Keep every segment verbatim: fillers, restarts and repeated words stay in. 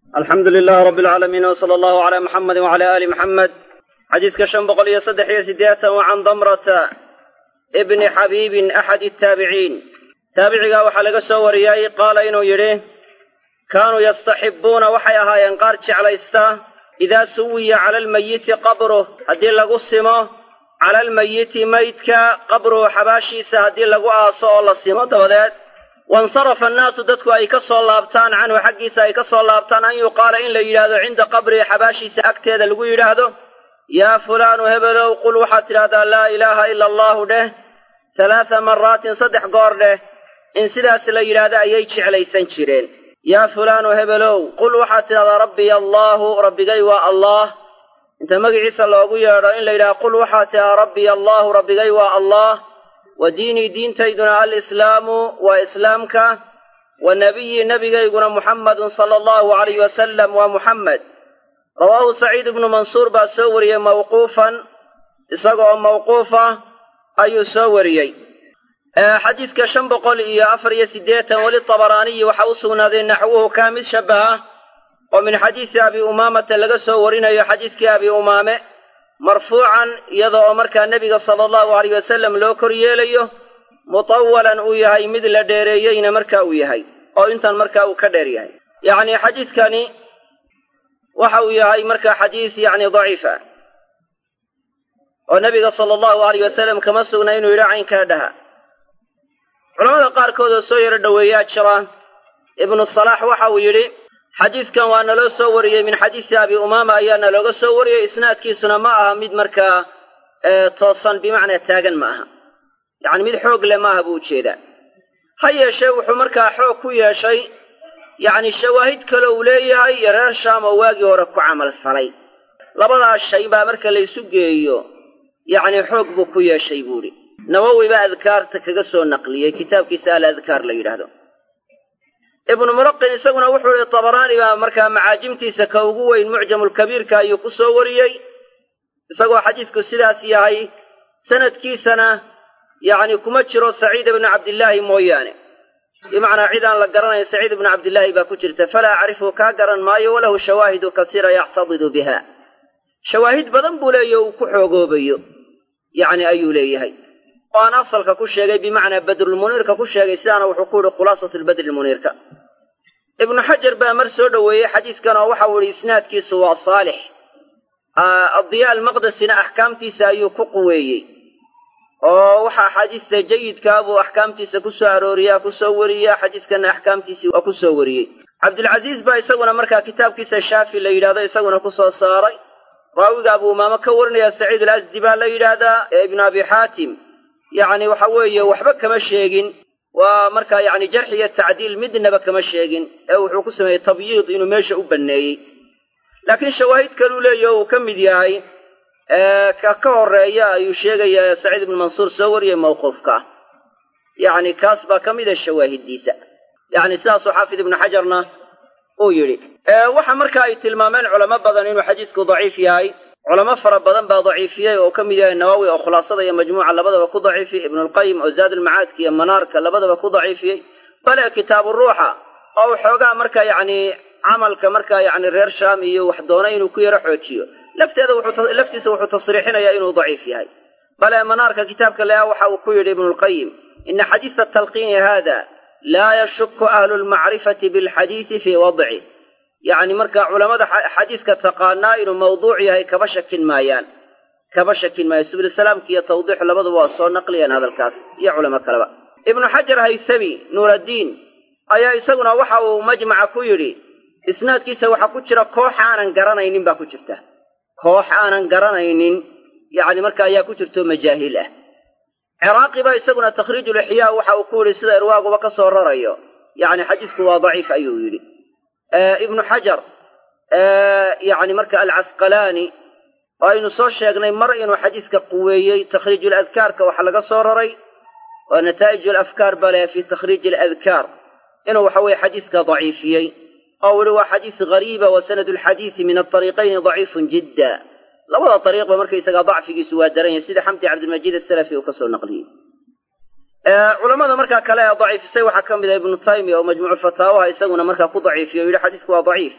الحمد لله رب العالمين وصلى الله على محمد وعلى آل محمد. حديث كشن بقول يصدح يسدياتا وعن ضمرة ابن حبيب أحد التابعين تابعي وحلق السورياي قال إنه يريه كانوا يستحبون وحيها ينقارج على إستا إذا سوي على الميت قبره هدي لغو السماء على الميت ميتك قبره حباشي سهدي لغو آصو الله السماء دوذات وانصرف الناس دتكو أي كسو اللابتان عنه حقيسا أي كسو اللابتان أن يقال إن ليلادو عند قبر حباشي سأكتاد لغو يلادو يا فلان هبلو قل وحت هذا لا إله إلا الله ده ثلاث مرات صدح قور ده إن سداس ليلاد أييتش علي سنشرين يا فلان هبلو قل وحت هذا ربي الله ربي جيوا الله انت مقعيس الله يرى إن ليلا قل وحت يا ربي الله ربي جيوا الله وديني دين تيدنا الإسلام وإسلامك والنبي نبي جينا محمد صلى الله عليه وسلم ومحمد. رواه سعيد بن منصور بسوري موقوفا إسقوا موقوفا أي سوري حديث كشنب قل إيا أفري سديتا وللطبراني وحوصنا ذي نحوه كامل شبهه ومن حديث أبي أمامة لقى سورنا يا حديث كأبي أمامة مرفوعا يضع مركا النبي صلى الله عليه وسلم لو كرياليه مطولا وياهي مثل ديريين مركا وياهي أو انت المركا وكديريهي يعني حديث كاني وحوياهي مركا حديث يعني ضعيفة والنبي صلى الله عليه وسلم كما سغنا إنه يراعين كادها علماء قاركود سوير الدويات شراه ابن الصلاح وحويري حديث كان وانا لو سوري من حديث أبي أمامة أيانا لو سوري إسناد كيسنا معها مد مركا اه توصن بمعنى تاغن معها يعني مد حوق لما هبو تشيدا هيا شوح مركا حوق ويا شيء يعني الشواهد كالأولية يرى شام واقي وركو عمل فلي لبضع الشيء با مركا ليسوقيو يعني حوق بكو يا شيء بوري نووي با أذكار تكغسو النقلية كتاب كيسال أذكار ليرهدو ابن مرقن يسقنا وحول الطبراني مركا معاجمتي سكوغو المعجم الكبير كايو كسو وريي يسقوا حديث كسداسي هاي سند كيسنا يعني كمجرو سعيد بن عبد الله موياني بمعنى عيدان لقرنا سعيد بن عبد الله باكجرت فلا أعرفه كاقرا مايو وله شواهد كثيرة يحتضد بها شواهد بدن بوليو كحوغو بيو يعني أيو ليهي وأنا أصل ككشيغي بمعنى بدر المنير ككشيغي سانا وحقول خلاصة البدر المنير كا. ابن حجر بامر سودوي حديث كان وحول إسناد كيسوا صالح آه الضياء المقدسنا أحكامتي سايو كقوي وحا حديث جيد كابو أحكامتي سكسو عروريا كسوريا حديث كان أحكامتي سوا كسوريا عبد العزيز با يسونا مركا كتاب كيس الشافي اللي يرادا يسونا كسو صاري راوي أبو ماما كورني يا سعيد الأزدي با اللي يرادا ابن أبي حاتم يعني وحوية وحبك مشيقين ومركا يعني جرحية تعديل مدنا بك مشيقين أو حكسمة تبييض إنه ماشي أبنائي لكن الشواهد كانوا لي وكم دياي آه ككور يا يشيق يا سعيد بن منصور سوري موقفك يعني كاسبة كم إذا الشواهد ديسا يعني ساسو حافظ ابن حجرنا أو يري آه وحا مركا يتلمامان علماء بضان إنه حديثك ضعيف ياي علماء فرق بدن با ضعيفيه او kamid النووي او خلاصه يا مجموعه لبدaba ku ضعيفي ابن القيم او زاد المعاد كي منارك لبدaba ku ضعيفي بل كتاب الروح او xogaa marka yani amalka marka yani reer sham iyo wax doonay inuu ku yara xoojiyo lafteeda wuxuu laftiisa wuxuu tasriixinaya inuu ضعيف yahay bal منارك كتابka la waxa uu ku yiri ابن القيم ان حديث التلقين هذا لا يشك اهل المعرفه بالحديث في وضعه يعني مركا علماء حديث كتقانا إنه موضوعي هي كبشك مايان كبشك ما يسبل السلام كي توضيح لبض وصول نقليا هذا الكاس يا علماء كلام ابن حجر هيثمي نور الدين أيا يسونا وحو مجمع كويري إسناد كيسا وحا كتشرا كوح آنا قرانينين با كتشرته كوح آنا قرانينين يعني مركا أيا كتشرته مجاهلة عراقي با يسونا تخريج الإحياء وحا كوري سيدا إرواق وكسور رأيه يعني حديثك ضعيف أيو يري آه ابن حجر آه يعني مركا العسقلاني وأين صور شيخنا مرئي وحديث كقويي تخريج الأذكار كوحلق صورري ونتائج الأفكار بلا في تخريج الأذكار إنه حوي حديث كضعيفي أو هو حديث غريبة وسند الحديث من الطريقين ضعيف جدا لو طريق بمركا يسقى ضعف في سواد درين سيدة حمدي عبد المجيد السلفي وكسر نقلي علماء مركا كلا ضعيف سوى حكم بذا ابن تيمية ومجموع الفتاوى يسوون مركا ضعيف يقول حديثك ضعيف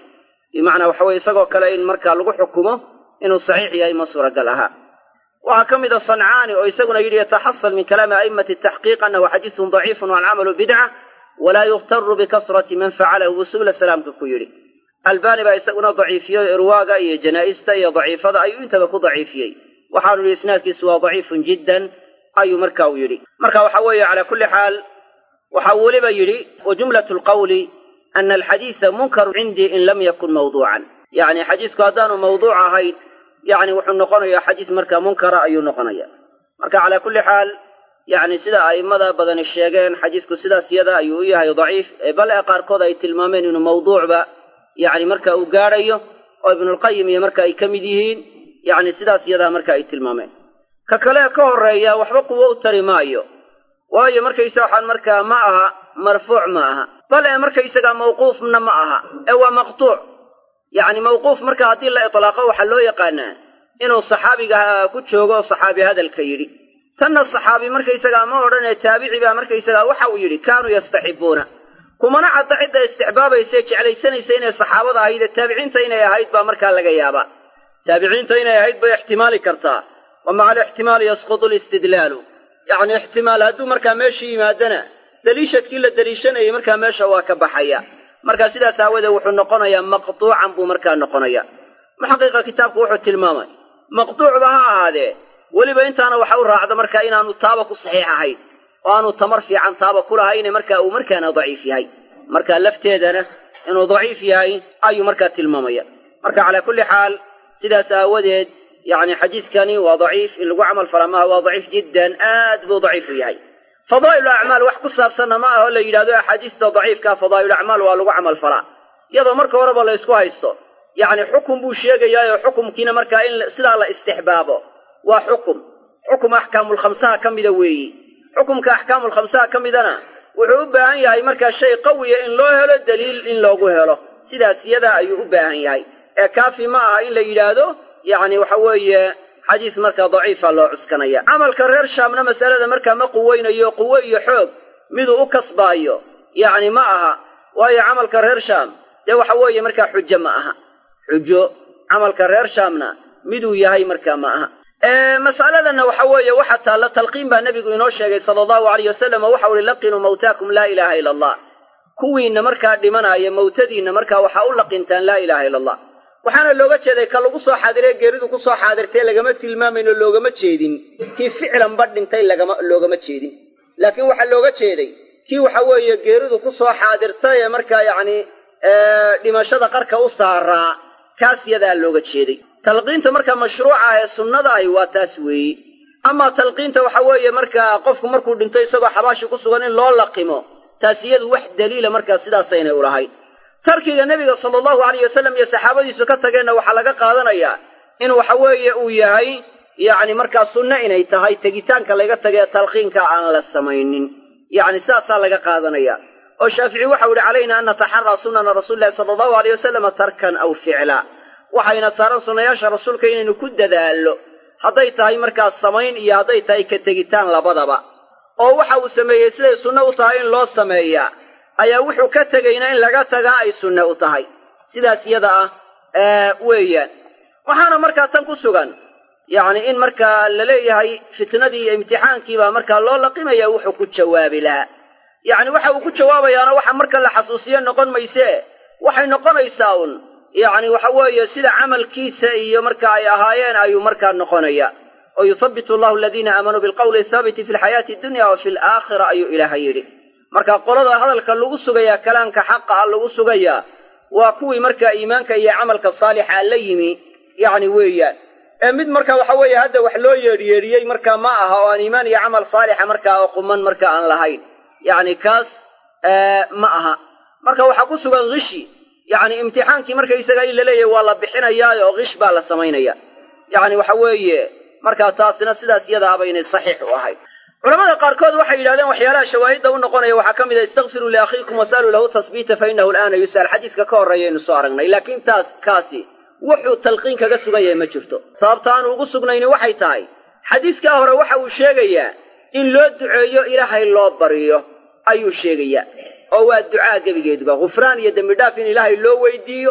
bimacnaa waxa weye isagoo kale in markaa lagu xukumo inuu saxiix yahay ma suuragal ahaa waxaa ka mid a sancaani oo isaguna yidhi yataxasal min kalaami a'immati taxqiiq annahu xadiisun daciifun walcamalu bidca walaa yukhtaru bikasrati man facalahu buu subla salaamka ku yidhi albaani baa isaguna daciifiyey irwaaga iyo janaa'ista iyo daciifada ayuu intaba ku daciifiyey waxaanu yidhi isnaadkiisu waa daciifun jiddan ayuu marka uu yidhi marka waxa weeye calaa kulli xaal waxa uu weliba yidhi wa jumlatu lqawli ana alxadiisa munkaru cindii in lam yakun mawduucan yacni xadiisku haddaanu mawduuc ahayn yacni wuxuu noqonayaa xadiis markaa munkara ayuu noqonaya marka calaa kulli xaal yacni sida a'immada badani sheegeen xadiisku sidaas yada ayuu u yahay daciif bal ee qaarkood ay tilmaameen inuu mawduucba yacni marka uu gaadhayo oo ibnulqayim iyo marka ay ka mid yihiin yacni sidaas yadaa marka ay tilmaameen ka kale ka horreeya waxba quwo u tari maayo waayo markaysa waxaan markaa ma aha marfuuc ma aha bal ee markaysagaa mawquufna ma aha ee waa maqtuuc yacni mawquuf marka haddii la itlaaqo waxaa loo yaqaanaa inuu saxaabiga ku joogo oo saxaabi hadalka yidhi tanna saxaabi markaysagaa ma odhanee taabici baa markaysagaa waxa uu yidhi kaanuu yastaxibuuna kumana cadda cidda istixbaabaysae jeclaysanaysa inay saxaabada ahayd ee taabiciinta inay ahayd baa markaa laga yaabaa taabiciinta inay ahayd bay ixtimaali kartaa wa maca alixtimaali yasqutu listidlaalu yacni ixtimaal hadduu markaa meesha yimaadana daliishadkii la daliishanayay markaa meesha waa ka baxaya marka sidaas aawadeed wuxuu noqonayaa maqtuucan buu markaa noqonaya muxaqiqa kitaabku wuxuu tilmaamay maqtuucba ha ahaadee weliba intaana waxa u raacda markaa inaanu taaba ku saxiix ahayn oo aanu tamar fiican taaba ku lahayne markaa uu markaana daciif yahay markaa lafteedana inuu daciif yahay ayuu markaa tilmaamaya marka calaa kulli xaal sidaas aawadeed yacni xadiidkani waa daciif in lagu camal fala maaha waa daciif jiddan aad buu daciif u yahay fadaa'ilu acmaal wax ku saabsanna ma aha oo la yidhahdo axaadiista daciifkaa fadaa'il acmaal waa lagu camal falaa iyadoo marka horeba la ysku haysto yacni xukum buu sheegayaayoo xukumkiina markaa in sidaa la istixbaabo waa xukum xukum axkaamulkhamsaha ka mida weeyi xukumka axkaamulkhamsaha ka midana wuxuu u baahan yahay markaa shay qawiya in loo helo daliil in loogu helo sidaas iyadaa ayuu u baahan yahay ee kaafi ma aha in la yidhaahdo yacni waxa weeye xadiis markaa daciifa loo cuskanaya camalka reer shaamna masalada markaa ma quweynayo quwo iyo xoog miduu u kasbaayo yacni ma aha waayo camalka reer shaam dee waxa weeye markaa xujo ma aha xujo camalka reer shaamna miduu yahay markaa ma aha mas'aladanna waxa weeye waxa taalla talqiin baa nebigu inoo sheegay sala allahu alayh wasalam oo waxau uhi laqinuu mawtaakum laa ilaaha ila allah kuwiinna markaa dhimanaaya mawtadiinna markaa waxaa u laqintaan laa ilaaha ila allah waxaana looga jeeday ka lagu soo xaadiree geeridu ku soo xaadirtay lagama tilmaamayno loogama jeedin kii ficlanba dhintay lagama loogama jeedin laakiin waxaa looga jeeday kii waxa weeye geeridu ku soo xaadirtay ee markaa yacni dhimashada qarka u saaraa kaas yadaa looga jeeday talqiinta markaa mashruuca ee sunnada ahi waa taas weeyi amaa talqiinta waxa weeye markaa qofku markuu dhinto isagoo xabaashi ku sugan in loo laqimo taas iyadu wax daliila markaa sidaasaynay u lahayn tarkiga nebiga sala allahu alayh wasalam iyo saxaabadiisu ka tageenna waxaa laga qaadanayaa in waxa weeye uu yahay yacni markaa sunno inay tahay tegitaanka laga tagae talqiinka aan la samaynin yacni sidaasaa laga qaadanaya oo shaafici waxau ihi calayna an nataxaraa sunana rasuuli illahi sala allahu alayh wasalama tarkan aw ficla waxayna saaran sunnayaasha rasuulka inaynu ku dadaallo hadday tahay markaa samayn iyo hadday tahay ka tegitaan labadaba oo waxa uu sameeyey siday sunno u tahay in loo sameeyaa ayaa wuxuu ka tegayna in laga tagaa ay sunne u tahay sidaas iyada ah weeyaan waxaana markaa tan ku sugan yacni in markaa la leeyahay fitnadii iyo imtixaankiibaa markaa loo laqimaya wuxuu ku jawaabi lahaa yacni waxa uu ku jawaabayaana waxa marka la xasuusiyo noqon maysee waxay noqonaysaa un yacni waxa weeye sida camalkiisa iyo marka ay ahaayeen ayuu markaa noqonaya oo yuthabbitu allahu aladiina aamanuu bilqawli athaabiti fi lxayaati addunya wa fi alaakhira ayuu ilaahay yidhi marka qolada hadalka lagu sugayaa kalaamka xaqa ah lagu sugayaa waa kuwii markaa iimaanka iyo camalka saalixa la yimi yacni weeyaan ee mid marka waxa weeye hadda wax loo yeedhyeedhiyey markaa ma aha oo aan iimaan iyo camal saalixa markaa oo quman marka aan lahayn yacni kaas ma aha marka waxaa ku sugan kishi yacni imtixaankii markaysaga in la leeyahay waa la bixinayaa oo kish baa la samaynaya yacni waxa weeye markaa taasina sidaas iyada aba inay saxiix u ahayd culamada qaarkood waxay yidhahdeen waxyaalaha shawaahidda u noqonaya waxaa ka mid a istakfiruu liakhiikum was'aluu lahu tasbiita fa innahu al'aana yus'al xadiiska ka horreeyaynu soo aragnay laakiin taas kaasi wuxuu talqiin kaga sugan yahay ma jirto sababta aanu ugu sugnayni waxay tahay xadiiskaa hore waxa uu sheegayaa in loo duceeyo ilaahay loo baryo ayuu sheegayaa oo waa ducaa gebigeeduba ghufraan iyo dembi dhaaf in ilaahay loo weydiiyo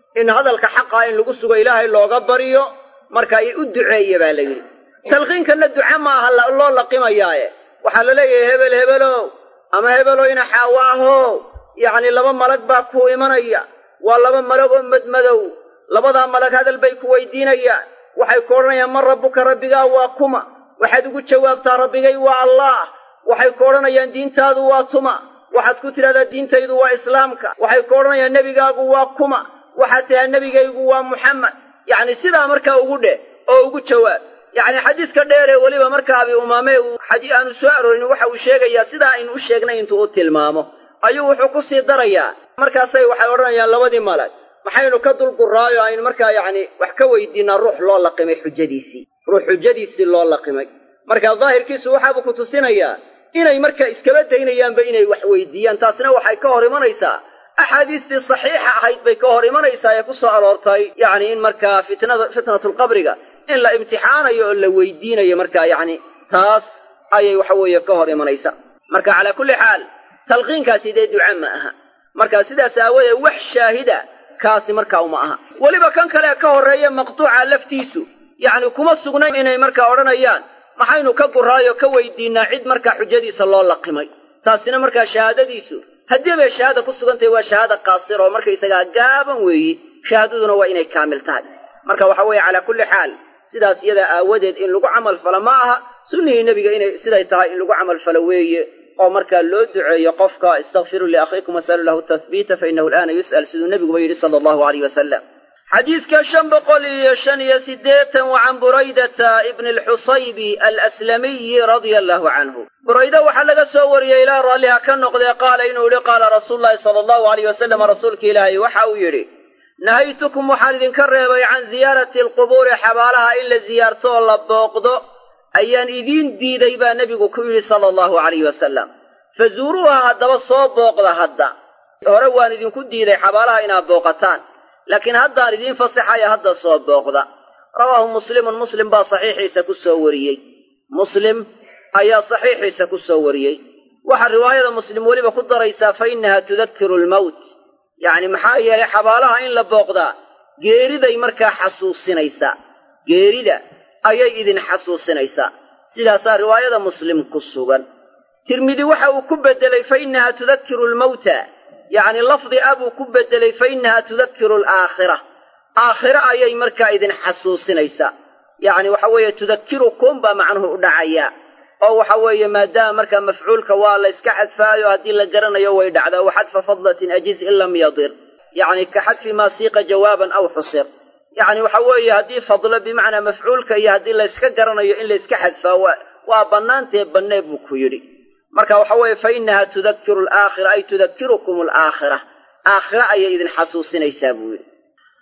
in hadalka xaqa in lagu sugo ilaahay looga baryo marka ay u duceeye baa la yidhi talqiinkana duca ma aha loo laqimayaaye waxaa la leeyahay hebel hebelow ama hebelow ina xaawaaho yacni laba malag baa kuu imanaya waa laba malag oo madmadow labadaa malag hadal bay ku weydiinayaan waxay ku odhanayaan man rabbuka rabbigaa waa kuma waxaad ugu jawaabtaa rabbigay waa allaah waxay ku odhanayaan diintaadu waa tuma waxaad ku tidhahdaa diintaydu waa islaamka waxay ku odhanayaan nebigaagu waa kuma waxaad tihaa nebigaygu waa muxamed yacni sidaa markaa ugu dheh oo ugu jawaab yacni xadiiska dheeree weliba marka abi umaame uu xadii aanu soo aroorin waxa uu sheegayaa sidaa aynu u sheegnay intuu u tilmaamo ayuu wuxuu ku sii darayaa markaasay waxay odhanayaan labadii malag maxaynu ka dulguraayo aynu markaa yacni wax ka weydiinaa ruux loo laqimay xujadiisii ruux xujadiisii loo laqimay marka daahirkiisu waxaabuu ku tusinayaa inay markaa iskaba daynayaanba inay wax weydiiyaan taasna waxay ka hor imanaysaa axaadiistii saxiixa ahayd bay ka hor imanaysaa ee ku soo aroortay yacni in markaa fitnada fitnatulqabriga in la imtixaanayo oo la weydiinayo markaa yacni taas ayay waxa weeye ka hor imanaysa marka calaa kulli xaal talqiinkaasi dee duca ma aha marka sidaas aawadeed wax shaahida kaasi markaa uma aha weliba kan kale ka horreeya maqtuuca laftiisu yacni kuma sugnayn inay markaa odhanayaan maxaynu ka guraayo ka weydiinaa cid markaa xujadiisa loo laqimay taasina markaa shahaadadiisu haddii bay shahaada ku sugan tahay waa shahaada qaasira oo markaysagaa gaaban weeyi shahaadaduna waa inay kaamil tahay marka waxa weeye calaa kulli xaal sidaas iyadaa aawadeed in lagu camal falo ma aha sunnihii nebiga inay siday tahay in lagu camal falo weeye oo markaa loo duceeyo qofka istakfiruu liakhiikum wasalu lahu tathbiita fa innahu al'aana yus'al siduu nebiguba yidhi sala allahu alayh wasalam xadiidka shan boqol iyo shan iyo siddeetan wa can buraydata ibni alxusaybi alaslamiyi radia allahu canhu burayda waxaa laga soo wariyey ilaa raalliha ka noqdee qaala inuu yidhi qaala rasuulu llahi sala allahu alayh wasalam rasuulka ilaahay waxa uu yidhi nahaytukum waxaan idinka reebay can ziyaarati alqubuuri xabaalaha in la ziyaarto oo la booqdo ayaan idiin diiday baa nebigu ku yidhi sala allahu alayh wasalam fazuuruuha haddaba soo booqda hadda hore waan idinku diiday xabaalaha inaad booqataan laakiin haddaan idiin fasaxaya hadda soo booqda rawaahu muslimun muslim baa saxiixiisa ku soo wariyey muslim ayaa saxiixiisa ku soo wariyey waxaa riwaayada muslim weliba ku daraysaa fa innaha tudakkiru almowt yacni maxaa yeelay xabaalaha in la booqdaa geeriday markaa xasuusinaysaa geerida ayay idin xasuusinaysaa sidaasaa riwaayada muslim ku sugan tirmidi waxa uu ku beddelay fa innaha tudakkiru almowta yacni lafdi abuu ku beddelay fa innaha tudakkiru alaakhira aakhira ayay markaa idin xasuusinaysaa yacni waxa weeye tudakkirukum baa macnuhu u dhacayaa oo waxa weeye maadaama markaa mafcuulka waa la yska xadfaayo haddii la garanayo way dhacdaa wa xadfa fadlatin ajiz in lam yadir yacni ka xadfi maa siiqa jawaaban aw xusir yacni waxa weeye haddii fadlo bimacnaa mafcuulka iyo haddii layska garanayo in layska xadfaa waa bannaantee bannee buu ku yidhi marka waxa weeye fa innaha tudakkiru alaakhira ay tudakkirukum alaakhira aakhira ayay idin xasuusinaysaa buu yidhi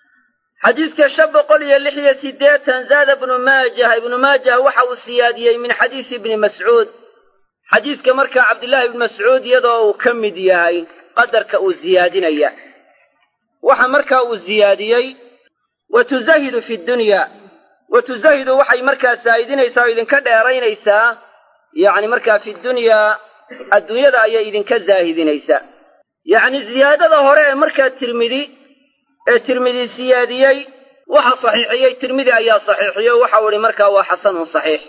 xadiidka shan boqol iyo lix iyo siddeetan zaada ibnu maajah ibnu maajah waxa uu siyaadiyey min xadiisi ibni mascuud xadiiska markaa cabdillaahi ibni mascuud iyadoo uu ka mid yahay qadarka uu siyaadinaya waxa markaa uu siyaadiyey wa tuzahidu fi dunya wa tuzahidu waxay markaa saa'idinaysaa oo idinka dheeraynaysaa yacni markaa fi dunyaa adduunyada ayay idinka zaahidinaysaa yacni ziyaadada hore ee markaa tirmidi ee tirmidi siyaadiyey waxa saxiixiyey tirmidi ayaa saxiixiyey o waxau idhi markaa waa xasanun saxiix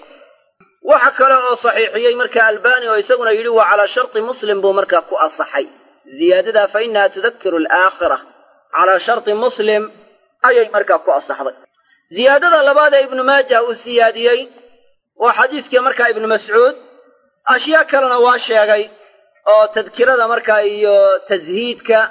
waxa kale oo saxiixiyey markaa albaani oo isaguna yidhi waa calaa sharti muslim buu markaa ku asaxay ziyaadadaa fa innaha tudakkiru alaakhira calaa sharti muslim ayay markaa ku asaxday ziyaadada labaad ee ibnu maajah uu siyaadiyey waa xadiiskii markaa ibnu mascuud ashyaa kalena waa sheegay oo tadkirada markaa iyo tashiidka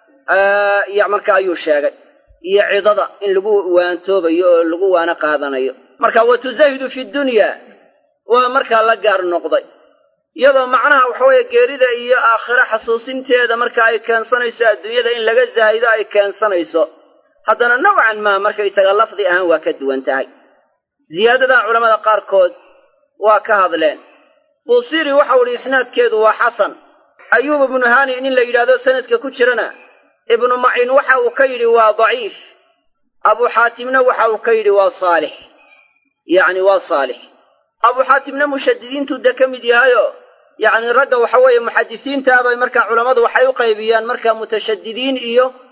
iyo markaa ayuu sheegay iyo cidada in lagu waantoobayo oo lagu waana qaadanayo marka wa tuzahidu fi dunya waa markaa la gaar noqday iyadoo macnaha waxaweeye geerida iyo aakhiro xasuusinteeda marka ay keensanayso adduunyada in laga zaahido ay keensanayso haddana nowcan maa markaysaga lafdi ahaan waa ka duwan tahay ziyaadadaa culammada qaarkood waa ka hadleen buusiri waxau idhi isnaadkeedu waa xasan ayuub ibnu haani nin la yidhaahdo sanadka ku jirana ibnu macin waxa uu ka yidhi waa daciif abuu xaatimna waxa uu ka yidhi waa saalix yacni waa saalix abuu xaatimna mushadidiintuu de ka mid yahayo yacni ragga waxa weeye muxadisiintaabay markaa culammadu waxay u qaybiyaan markaa mutashadidiin iyo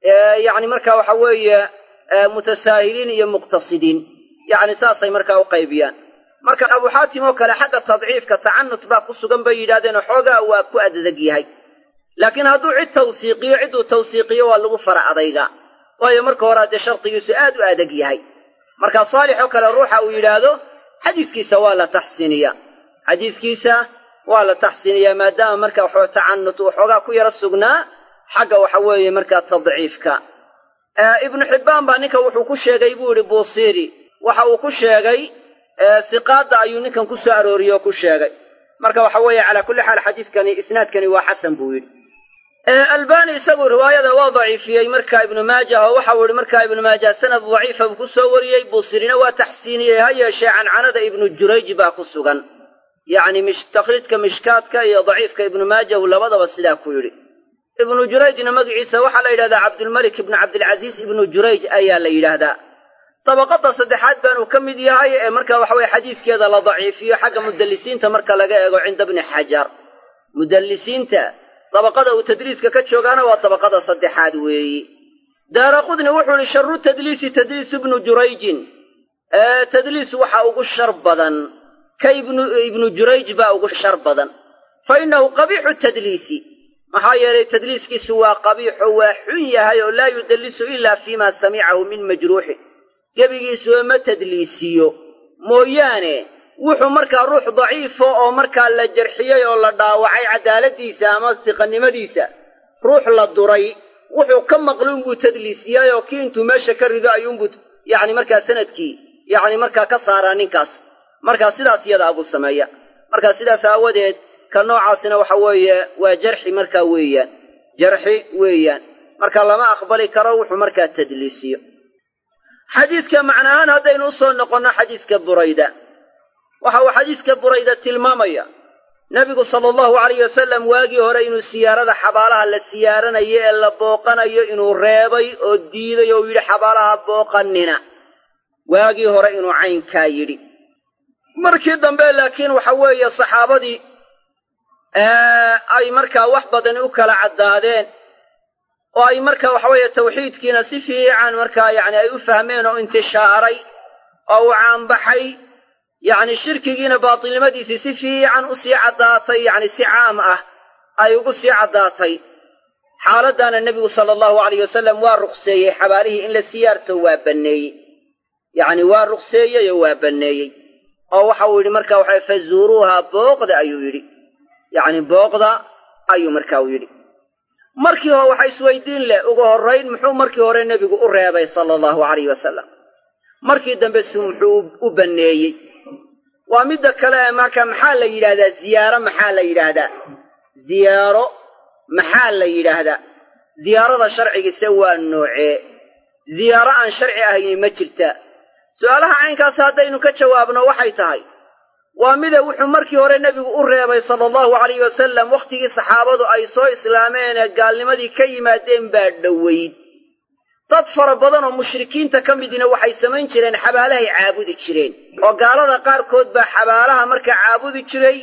يعني مركا وحوية متساهلين يا مقتصدين يعني ساسي مركا وقيبيان مركا أبو حاتم وكلا حق التضعيف كتعنت باقو سجن بيدادين حوجا وكو أدذجيهاي لكن هذو عد توثيقي عدو توثيقي واللغو فرع ضيقا وهي مركا وراد شرط يسؤاد وأدجيهاي مركا صالح وكلا روح ويلادو حديث كيسا ولا تحسينية حديث كيسا ولا تحسينية ما دام مركا وحو تعنت وحوجا كو يرسقنا حق وحوي مركا تضعيفك آه ابن حبان بانك وحو كو شيغاي بوري بوصيري وحو كو شيغاي آه ثقات ايو نكن كو سو اروريو كو شيغاي marka waxa weeye ala kulli hal xadiiskani isnaadkani waa xasan buu yiri ee albani isagu riwaayada waa dhaifiyay marka ibn maajah waxa uu yiri marka ibn maajah sanad dhaif ah ku soo wariyay busirina waa tahsiiniyay haya shay'an anada ibn jurayj ba ku sugan yaani mish takhriidka mishkaadka iyo dhaifka ibn maajah labadaba sida ku yiri ibn jurayj magaciisa waxa la yiraahdaa abdul malik ibn abdul aziz ibn jurayj ayaa la yiraahdaa طبقة صدحات بانو كمid yahay ee marka waxa way xadiiskeeda la dha'ifiyo xaga mudallisiinta marka laga eego cinda ibn hajar mudallisiinta طبقada uu tadriiska ka joogana waa طبقada saddexaad weeyi daaraqudni wuxuu li sharru tadliisi tadliis ibn jurayj ee tadliis waxa ugu shar badan ka ibn ibn jurayj ba ugu shar badan fa innahu qabihu tadliisi maxaa yeelay tadliiskiisu waa qabihu waa xun yahay oo la yudallisu illa fima sami'ahu min majruuh gabigiisu ma tadliisiyo mooyaane wuxuu markaa ruux daciif oo markaa la jarxiyay oo la dhaawacay cadaaladiisa ama siqanimadiisa ruux la duray wuxuu ka maqluun buu tadliisiyay oo kiintu meesha ka rido ayuun buu yaani markaa sanadkii yaani markaa ka saaraa ninkaas markaa sidaas iyada abu sameeya markaa sidaas aawadeed ka noocaasina waxa weeye waa jarxi markaa weeyaan jarxi weeyaan marka lama aqbali karo wuxuu markaa tadliisiyo xadiiska macnaan hadaynu soo noqono xadiiska burayda waxa uu xadiiska burayda tilmaamaya nabigu sallallahu alayhi wasallam waagi hore inuu siyaarada xabaalaha la siyaaranayo ee la booqanayo inuu reebay oo diiday oo yiri xabaalaha booqanina waagi hore inuu cayn ka yiri markii dambe laakiin waxa weeye saxaabadii ee ay markaa wax badan u kala cadaadeen oo ay markaa waxa weeye tawxiidkiina si fiican markaa yaani ay u fahmeen oo intishaaray oo aan baxay yaani shirkigiina baatilnimadiisa si fiican u sii cadaatay yaani si caam ah ay ugu sii cadaatay xaaladana nabigu sallallahu alayhi wasallam waa ruqseeyay xabaalihi in la siyaarto waa baneeyay yaani waa ruqseeyay waa baneeyay oo waxa uu yiri markaa waxa fazuruha booqda ayuu yiri yaani booqda ayuu markaa u yiri markii hore waxa isweydiin leh ugu horeyn muxuu markii hore nabigu u reebay sallallahu alayhi wasallam markii dambe muxuu u baneeyay waa mid kale marka maxaa la yiraahdaa ziyaaro maxaa la yiraahdaa ziyaaro maxaa la yiraahdaa ziyaarada sharcigiisa waa noocee ziyaaro aan sharci ahayn ma jirta su'aalaha aynkaas hadaynu ka jawaabno waxay tahay waa mid wuxuu markii hore nabigu u reebay sallallahu alayhi wasallam waqtigii saxaabadu ay soo islaameen gaalnimadii ka yimaadeen baa dhaweyd dad fara badan oo mushrikiinta ka midina waxay samayn jireen xabaalahay caabudi jireen oo gaalada qaar kood baa xabaalaha marka caabudi jiray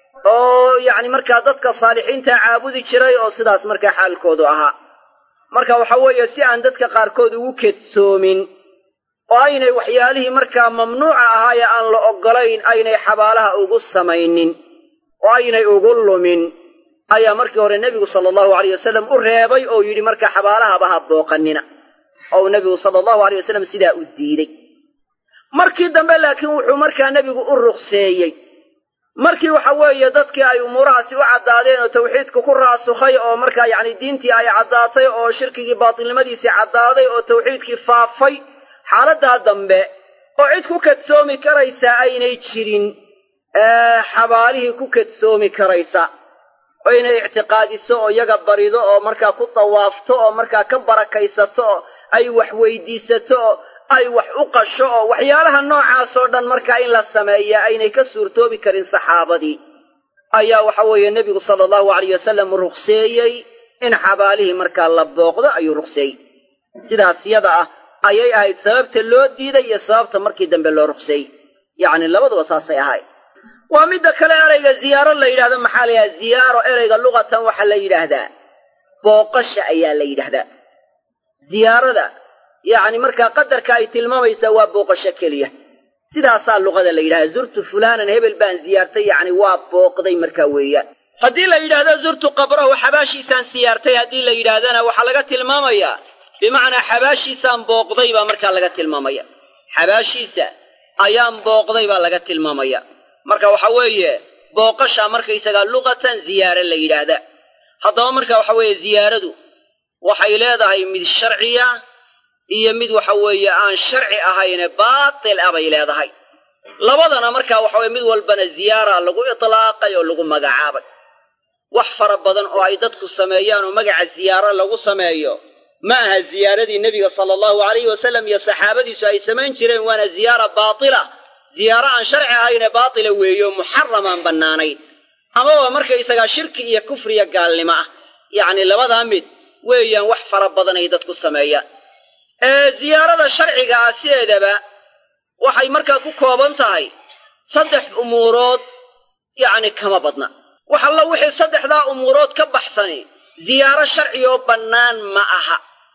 oo yaani marka dadka saalixiinta caabudi jiray oo sidaas marka xaalkoodu ahaa marka waxa weeye si aan dadka qaar kood ugu kedsoomin oo aynay waxyaalihii markaa mamnuuca ahaay aan la ogolayn aynay xabaalaha ugu samaynin oo aynay ugu lumin ayaa markii hore nabigu sallallahu alayhi wasallam u reebay oo yiri marka xabaalaha baha booqanina oo nabigu sallallahu alayhi wasallam sidaa u diiday markii dambe laakiin wuxuu markaa nabigu u ruqseeyay markii waxa weeye dadkii ay umurahaasi u cadaadeen oo tawxiidku ku raasukhay oo markaa yaani diintii ay cadaatay oo shirkigii baatilnimadiisii cadaaday oo tawxiidkii faafay xaaladda dambe oo cid ku kadsoomi karaysa aynay jirin ee xabaalihi ku kadsoomi karaysa oo inay i'tiqaadiso oo iyaga barido oo markaa ku tawaafto oo markaa ka barakaysato oo ay wax weydiisato oo ay wax u qasho oo waxyaalaha noocaas oo dhan markaa in la sameeyo aynay ka suurtoobi karin saxaabadii ayaa waxa weeye nabigu sallallahu alayhi wasallam ruqseeyay in xabaalihi markaa la booqdo ayuu ruqseeyay sidaas yada ah ayay ahayd sababta loo diiday iyo sababta markii dambe loo ruqsay yaani labaduba saasay ahayd waa mid kale erayga ziyaaro la yiraahdo maxaa la yiraahdaa ziyaaro erayga luqatan waxa la yiraahdaa booqasho ayaa la yiraahdaa ziyaarada yacni markaa qadarka ay tilmaamaysaa waa booqasho keliya sidaasaa luqada la yidhahda zurtu fulaanan hebel baan ziyaartay yacni waa booqday markaa weeyaan haddii la yidhaahdo zurtu qabrahu xabaashiisaan siyaartay haddii la yidhaahdana waxaa laga tilmaamayaa bimacnaa xabaashiisaan booqday baa markaa laga tilmaamaya xabaashiisa ayaan booqday baa laga tilmaamaya marka waxa weeye booqasha markaysagaa luqatan ziyaare la yidhaahdaa haddaba marka waxa weeye ziyaaradu waxay leedahay mid sharciya iyo mid waxa weeye aan sharci ahayne baatil ah bay leedahay labadana markaa waxa weye mid walbana ziyaara lagu itlaaqay oo lagu magacaabay wax fara badan oo ay dadku sameeyaan oo magaca ziyaaro lagu sameeyo ma aha ziyaaradii nebiga sala allahu calayhi wasallam iyo saxaabadiisu ay samayn jireen waana ziyaara baatila ziyaaro aan sharci ahayne baatila weeyo muxaramaan bannaanayn amaba markaysagaa shirki iyo kufriya gaalnimo ah yacni labadaa mid weeyaan wax fara badan ay dadku sameeyaan ee ziyaarada sharciga ah sideedaba waxay markaa ku kooban tahay saddex umuurood yacni kama badna wax alla wixii saddexdaa umuurood ka baxsani ziyaaro sharci oo bannaan ma aha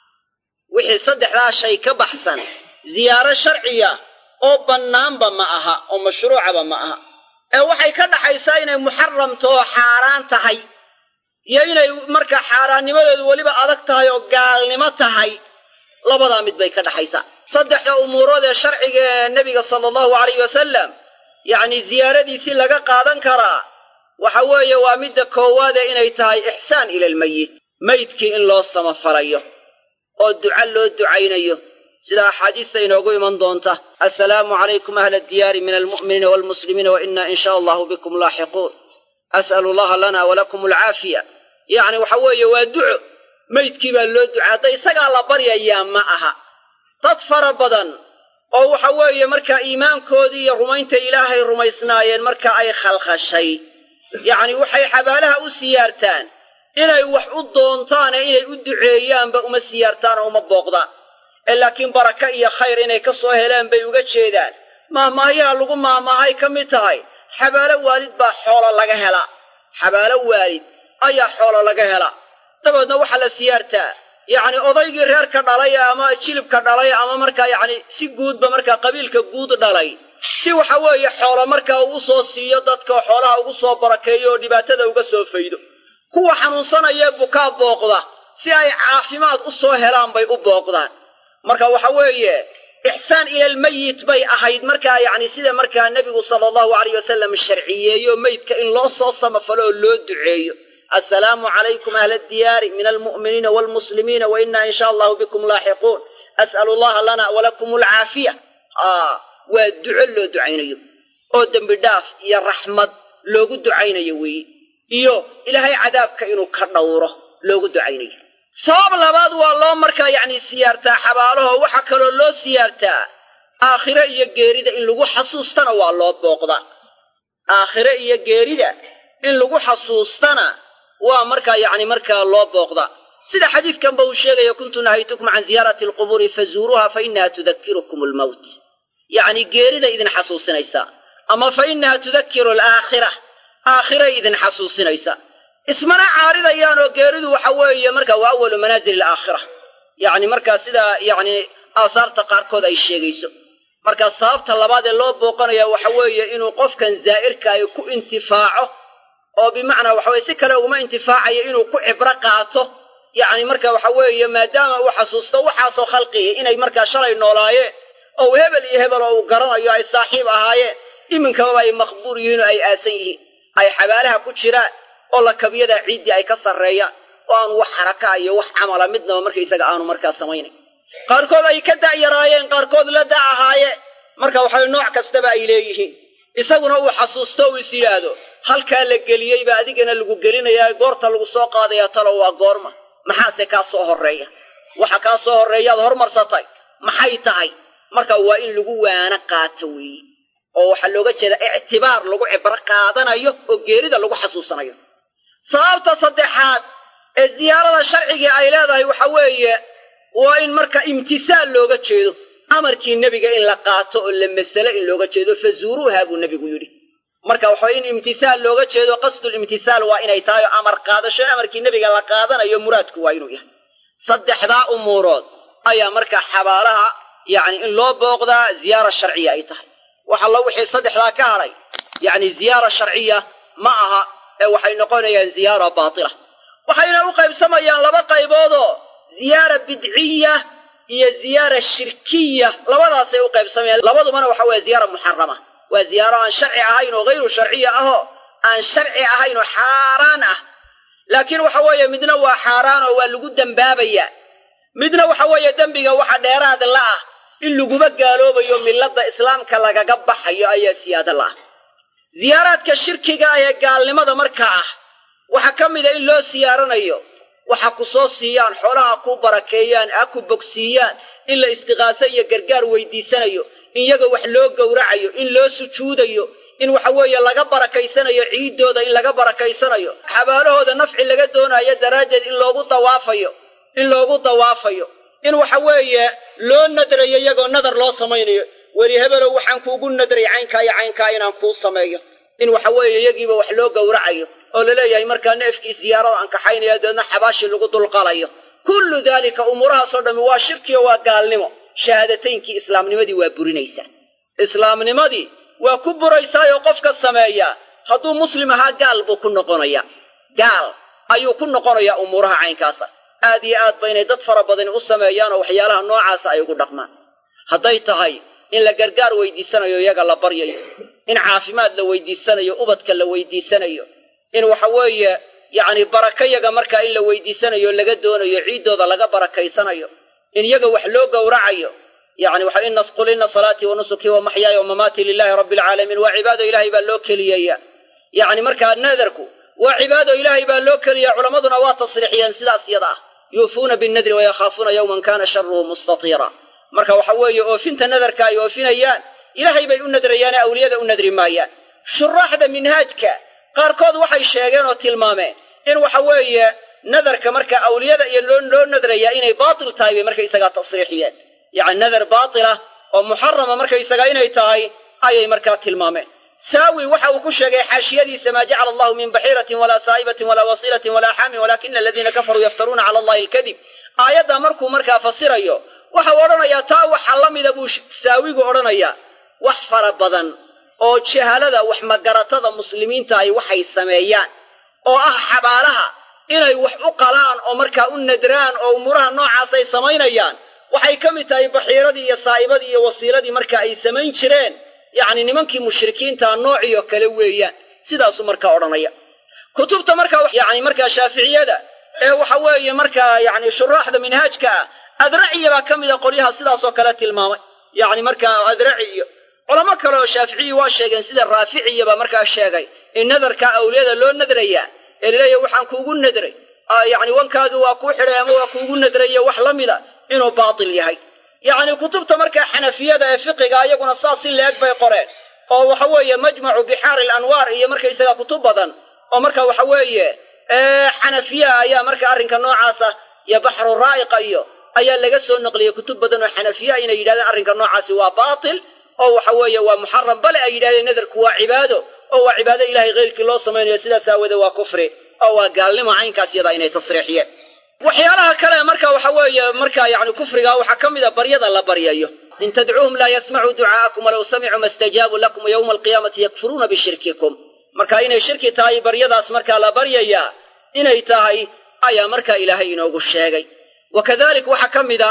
wixii saddexdaa shay ka baxsan ziyaaro sharciya oo bannaanba ma aha oo mashruucaba ma aha ee waxay ka dhaxaysaa inay muxaramto oo xaaraan tahay iyo inay markaa xaaraannimadeedu weliba adag tahay oo gaalnimo tahay labadaa mid bay ka dhaxaysaa saddexda umuurood ee sharciga ee nebiga sala allahu calayhi wasallam yacni ziyaaradiisii laga qaadan karaa waxa weeye waa midda koowaade inay tahay ixsaan ila almayit maydkii in loo samafalayo oo duca loo ducaynayo sida axaadiista inoogu iman doonta assalaamu calaykum ahla addiyaari min almu'miniina waalmuslimiina wa inna in shaa allahu bikum laaxiquun as'alu allaha lana walakum alcaafiya yacni waxa weeye waa duco maydkii baa loo duca hadda isagaa la baryayaa ma aha dad fara badan oo waxa weeye markaa iimaankoodii iyo rumaynta ilaahay rumaysnaayeen marka ay khalkhashay yacni waxay xabaalaha u siyaartaan inay wax u doontaane inay u duceeyaanba uma siyaartaan oo uma booqdaan ee laakiin baraka iyo khayr inay ka soo helaan bay uga jeedaan maahmaayaha lagu maahmaahay ka mid tahay xabaalo waalid baa xoolo laga helaa xabaalo waalid ayaa xoolo laga helaa dabeedna waxaa la siyaartaa yacni odaygii reerka dhalay ama jilibka dhalay ama markaa yacni si guudba markaa qabiilka guud dhalay si waxa weeye xoolo markaa uu soo siiyo dadka xoolaha ugu soo barakeeyo oo dhibaatada uga soo faydo kuwa xanuunsanaya bukaa booqda si ay caafimaad u soo helaan bay u booqdaan marka waxa weeye ixsaan ila almayit bay ahayd markaa yacni sida markaa nebigu sala allahu calayhi wasallam sharciyeeyo maydka in loo soo samafalo oo loo duceeyo assalaamu calaykum ahla addiyaari min almu'miniina waalmuslimiina wa inna in shaa allahu bikum laaxiquun as'alu allaha lana walakum alcaafiya aa waa duco loo ducaynayo oo dembi dhaaf iyo raxmad loogu ducaynayo weeye iyo ilaahay cadaabka inuu ka dhowro loogu ducaynayo sabab labaad waa loo markaa yacni siyaartaa xabaalaho waxaa kaloo loo siyaartaa aakhire iyo geerida in lagu xasuustana waa loo booqdaa aakhire iyo geerida in lagu xasuustana waa markaa yacni markaa loo booqdaa sida xadiidkanba uu sheegaya kuntu nahaytukum can ziyaarati alqubuuri fazuuruuha fa innaha tudakkirukum almawt yacni geerida idin xasuusinaysaa ama fa innaha tudakkiru alaakhira aakhiray idin xasuusinaysaa ismana caaridayaan oo geeridu waxa weeye markaa waa awalu manaazil alaakhira yacni markaa sida yacni aasaarta qaarkood ay sheegayso markaa sababta labaad ee loo booqanaya waxa weeye inuu qofkan zaa'irka ay ku intifaaco oo bimacnaa waxa weye si kale uguma intifaacayo inuu ku cibro qaato yacni marka waxa weeye maadaama uu xasuusto waxaasoo khalqiya inay markaa shalay noolaayeen oo hebel iyo hebel oo uu garanayo ay saaxiib ahaayeen iminkababa ay maqbuur yihiin oo ay aasan yihiin ay xabaalaha ku jiraan oo lakabiyada ciiddii ay ka sarreeyaan oo aanu wax xaraka iyo wax camala midnaba markaysaga aanu markaa samaynayn qaarkood ay ka da'yaraayeen qaarkood la da' ahaayeen marka waxay nooc kastaba ay leeyihiin isaguna uu xasuusto uu is yidhaahdo halkaa la geliyey baa adigana lagu gelinayaa goorta lagu soo qaadayaa talo waa goorma maxaase kaa soo horreeya waxa kaa soo horreeyaad hormarsatay maxay tahay marka waa in lagu waana qaato weeye oo waxaa looga jeeda ictibaar lagu cibro qaadanayo oo geerida lagu xasuusanayo sababta saddexaad ee ziyaarada sharciga ay leedahay waxa weeye waa in marka imtisaal looga jeedo amarkii nebiga in la qaato oo la masalo in looga jeedo fazuuruuha buu nebigu yidhi marka waxa in imtisaal looga jeedo qasdul imtisaal waa inay tahay amar qaadasho amarkii nebiga la qaadanayo muraadku waa inuu yahay saddexdaa umuurood ayaa markaa xabaalaha yacni in loo booqdaa ziyaara sharciya ay tahay waxa la wixii saddexdaa ka hadhay yacni ziyaara sharciya ma aha ee waxay noqonayaan ziyaara baatila waxayna u qaybsamayaan laba qayboodoo ziyaara bidciya iyo ziyaara shirkiya labadaasay u qaybsamayaan labadubana waxa weeye ziyaara muxarama waa ziyaaro aan sharci ahayn oo hayru sharciya ahoo aan sharci ahayn oo xaaraan ah laakiin waxa weeye midna waa xaaraan oo waa lagu dembaabayaa midna waxa weeye dembiga waxa dheeraad la ah in laguba gaaloobayo milladda islaamka lagaga baxayo ayaa siyaado la ah ziyaaraadka shirkiga ee gaalnimada markaa ah waxa ka mida in loo siyaaranayo waxa ku soo siiyaan xoolaha ku barakeeyaan a ku bogsiiyaan in la istiqaaso iyo gargaar weydiisanayo in iyaga wax loo gowracayo in loo sujuudayo in waxa weeye laga barakaysanayo ciidooda in laga barakaysanayo xabaalahooda nafci laga doonayo daraaddeed in loogu dawaafayo in loogu dawaafayo in waxa weeye loo nadrayo iyagoo nadar loo samaynayo weli hebelow waxaan kuugu nadray caynkaa iyo caynkaa inaan kuu sameeyo in waxa weeye iyagiiba wax loo gowracayo oo laleeyahay markaa neefkii ziyaarada aan kaxaynaya dabeedna xabaashii lagu dulqalayo kullu daalika umuurahaasoo dhammi waa shirkiyo waa gaalnimo shahaadataynkii islaamnimadii waa burinaysaa islaamnimadii waa ku buraysaayoo qofka sameeyaa hadduu muslim ahaa gaal buu ku noqonayaa gaal ayuu ku noqonayaa umuuraha caynkaasa aad iyo aad ba inay dad fara badani u sameeyaan oo waxyaalaha noocaasa ay ugu dhaqmaan hadday tahay in la gargaar weydiisanayo iyaga la baryayo in caafimaad la weydiisanayo ubadka la weydiisanayo in waxa weeye yacni barakayaga markaa in la weydiisanayo laga doonayo ciiddooda laga barakaysanayo in iyaga wax loo gowracayo yacni waxa in qul inna salaatii wa nusukii wa maxyaaya wa mamaatii lilaahi rabbi alcaalamiin waa cibaado ilaahay baa loo keliyaya yacni markaa nadarku waa cibaado ilaahay baa loo keliya culammaduna waa tasriixiyeen sidaas yada ah yuufuuna binnadri wayakhaafuuna yowman kaana sharuhu mustatiira marka waxa weeye oofinta nadarka ay oofinayaan ilaahay bay u nadrayaane awliyada u nadri maayaan shuraaxda minhaajka qaarkood waxay sheegeen oo tilmaameen in waxa weeye nadarka marka awliyada iyo loo loo nadrayaa inay baatil tahay bay markaysagaa tasriixiyeen yacni nadar baatilah oo muxarama markaysagaa inay tahay ayay markaa tilmaameen saawi waxa uu ku sheegay xaashiyadiisa maa jacala allahu min baxiiratin walaa saa'ibatin walaa wasiilatin walaa xaamin walaakina aladiina kafaruu yaftaruuna cala allahi alkadib aayaddaa markuu markaa fasirayo waxau odhanayaa taa waxa la mida buu saawigu odhanayaa wax fara badan oo jahalada wax magaratada muslimiinta ay waxay sameeyaan oo ah xabaalaha inay wax u qalaan oo markaa u nadraan oo umuuraha noocaas ay samaynayaan waxay ka mid tahay baxiiradii iyo saa'ibadii iyo wasiiladii marka ay samayn jireen yacni nimankii mushrikiintaa noociyo kale weeyaan sidaasuu markaa odhanaya kutubta markaa yacni markaa shaaficiyada ee waxa weeye markaa yacni shuraaxda minhaajka ah adraciya baa ka mida qolyaha sidaasoo kale tilmaamay yacni markaa adraci iyo culamo kale oo shaaficiyi waa sheegeen sida raaficiya baa markaa sheegay in nadarka awliyada loo nadrayaa ee laleeyahay waxaan kuugu nadray yacni wankaadu waa kuu xidhay ama waa kuugu nadrayo wax la mida inuu baatil yahay yacni kutubta markaa xanafiyada ee fiqiga iyaguna saas si la-eg bay qoreen oo waxa weeye majmacu bixaari alanwaar iyo markaysagaa kutub badan oo marka waxa weeye xanafiyaha ayaa marka arrinka noocaasa iyo baxru raa'iqa iyo ayaa laga soo naqliyey kutub badan oo xanafiyaha inay yidhahdeen arrinka noocaasi waa baatil oo waxa weeye waa muxaram bale ay yidhahdeen nadarku waa cibaado oo waa cibaado ilaahay keyrkii loo samaynayo sidaas aawoodee waa kufri oo waa gaalnimo caynkaas yadaa inay tasriixiyeen waxyaalaha kale marka waxa weeye markaa yacni kufriga waxaa ka mid a baryada la baryayo in tadcuuhum laa yasmacuu ducaa'akum walow samicuu ma stajaabuu lakum yowma alqiyaamati yakfuruuna bishirkikum marka inay shirki tahay baryadaas markaa la baryayaa inay tahay ayaa markaa ilaahay inoogu sheegay wakadalik waxaa ka mida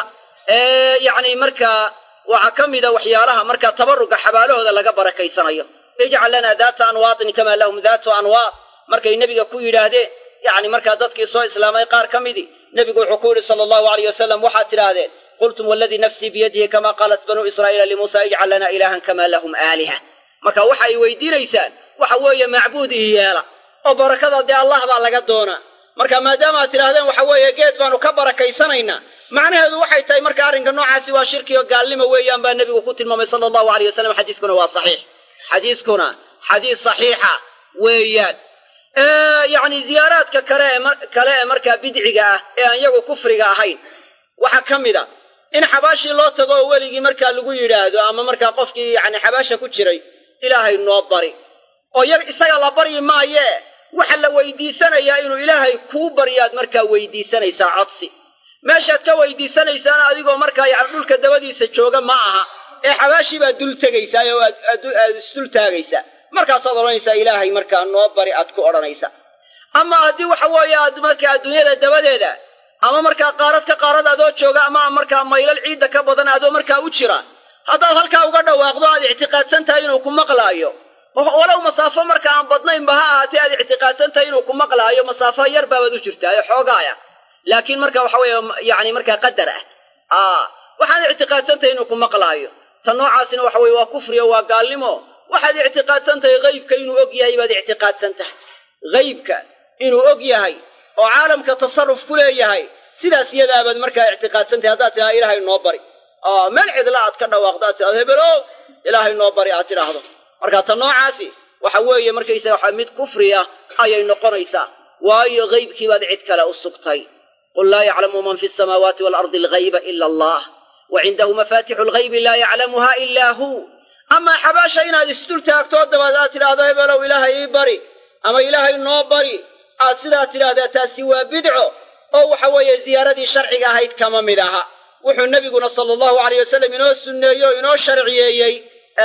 yacni markaa waxaa ka mida waxyaalaha markaa tabaruga xabaalahooda laga barakaysanayo ijcal lanaa daata anwaatin kamaa lahum daatu anwaat markay nebiga ku yidhaahdeen yacni markaa dadkii soo islaamay qaar ka midii nebigu wuxuu ku yidhi sala allahu alayh wasalam waxaad tidhaahdeen qultum waladii nafsii biyadihi kamaa qaalat banuu israa'iila limuusa ijcal lanaa ilaahan kamaa lahum aaliha marka waxa ay weydiinaysaan waxa weeye macbuud ii yeela oo barakada dee allah baa laga doonaa marka maadaama aad tidhaahdeen waxa weeye geed baanu ka barakaysanaynaa macnaheedu waxay tahay marka arrinka noocaasi waa shirki oo gaalnimo weeyaan baa nebigu ku tilmaamay sala allahu alayh wasalam xadiiskuna waa saxiix xadiiskuna xadiis saxiixa weeyaan yacni ziyaaraadka kale ee kale ee markaa bidciga ah ee aan iyagu kufriga ahayn waxaa ka mid a in xabaashii loo tago oo weligii markaa lagu yidhaahdo ama markaa qofkii yacni xabaasha ku jiray ilaahay noo bari oo yag isaga la baryi maayee waxa la weydiisanayaa inuu ilaahay kuu baryaad markaa weydiisanaysaa codsi meeshaad ka weydiisanaysaana adigoo markaa yani dhulka dabadiisa jooga ma aha ee xabaashii baad dul tegaysaa oo aad isdul taagaysaa markaasaad odhanaysaa ilaahay markaa noo bari aad ku odhanaysa ama haddii waxa weeye aad markaa adduunyada dabadeeda ama markaa qaarad ka qaarad adoo jooga ama markaa maylal ciidda ka badan adoo markaa u jira haddaad halkaa uga dhawaaqdo aad ictiqaadsan tahay inuu ku maqlaayo walow masaafo marka aan badnaynba ha ahaatee aad ictiqaadsan tahay inuu ku maqlaayo masaafo yar baabaad u jirtaa ee xoogaaya laakiin marka waxa weeye yani markaa qadar ah aa waxaad ictiqaadsan tahay inuu ku maqlaayo tan noocaasina waxa weeye waa kufriyo waa gaalnimo waxaad ictiqaadsan tahay haybka inuu og yahay baad ictiqaadsan tahay haybka inuu og yahay oo caalamka tasarruf ku leeyahay sidaas iyadaabaad markaa ictiqaadsan tahay haddaad tidhahdo ilaahay noo bari oo meel cidla aad ka dhawaaqdo aad tidhahdo hebelow ilaahay noo bari aad tidhaahdo marka tan noocaasi waxa weeye markaysaga waxa mid kufriya ayay noqonaysaa waayo haybkii baad cid kale u sugtay qul laa yaclamu man fi samaawaati waalardi alghayba ila allah wa cindahu mafaatixu alghaybi laa yaclamuha ilaa hu amaa xabaasha inaad isdul taagtoo dabaad aad tidhaahdo hebelow ilaahay ii bari ama ilaahay noo bari aad sidaa tidhaahdaa taasi waa bidco oo waxa weeye ziyaaradii sharciga ahayd kama mid aha wuxuu nebiguna sala allahu alayh wasalam inoo sunneeyey oo inoo sharciyeeyey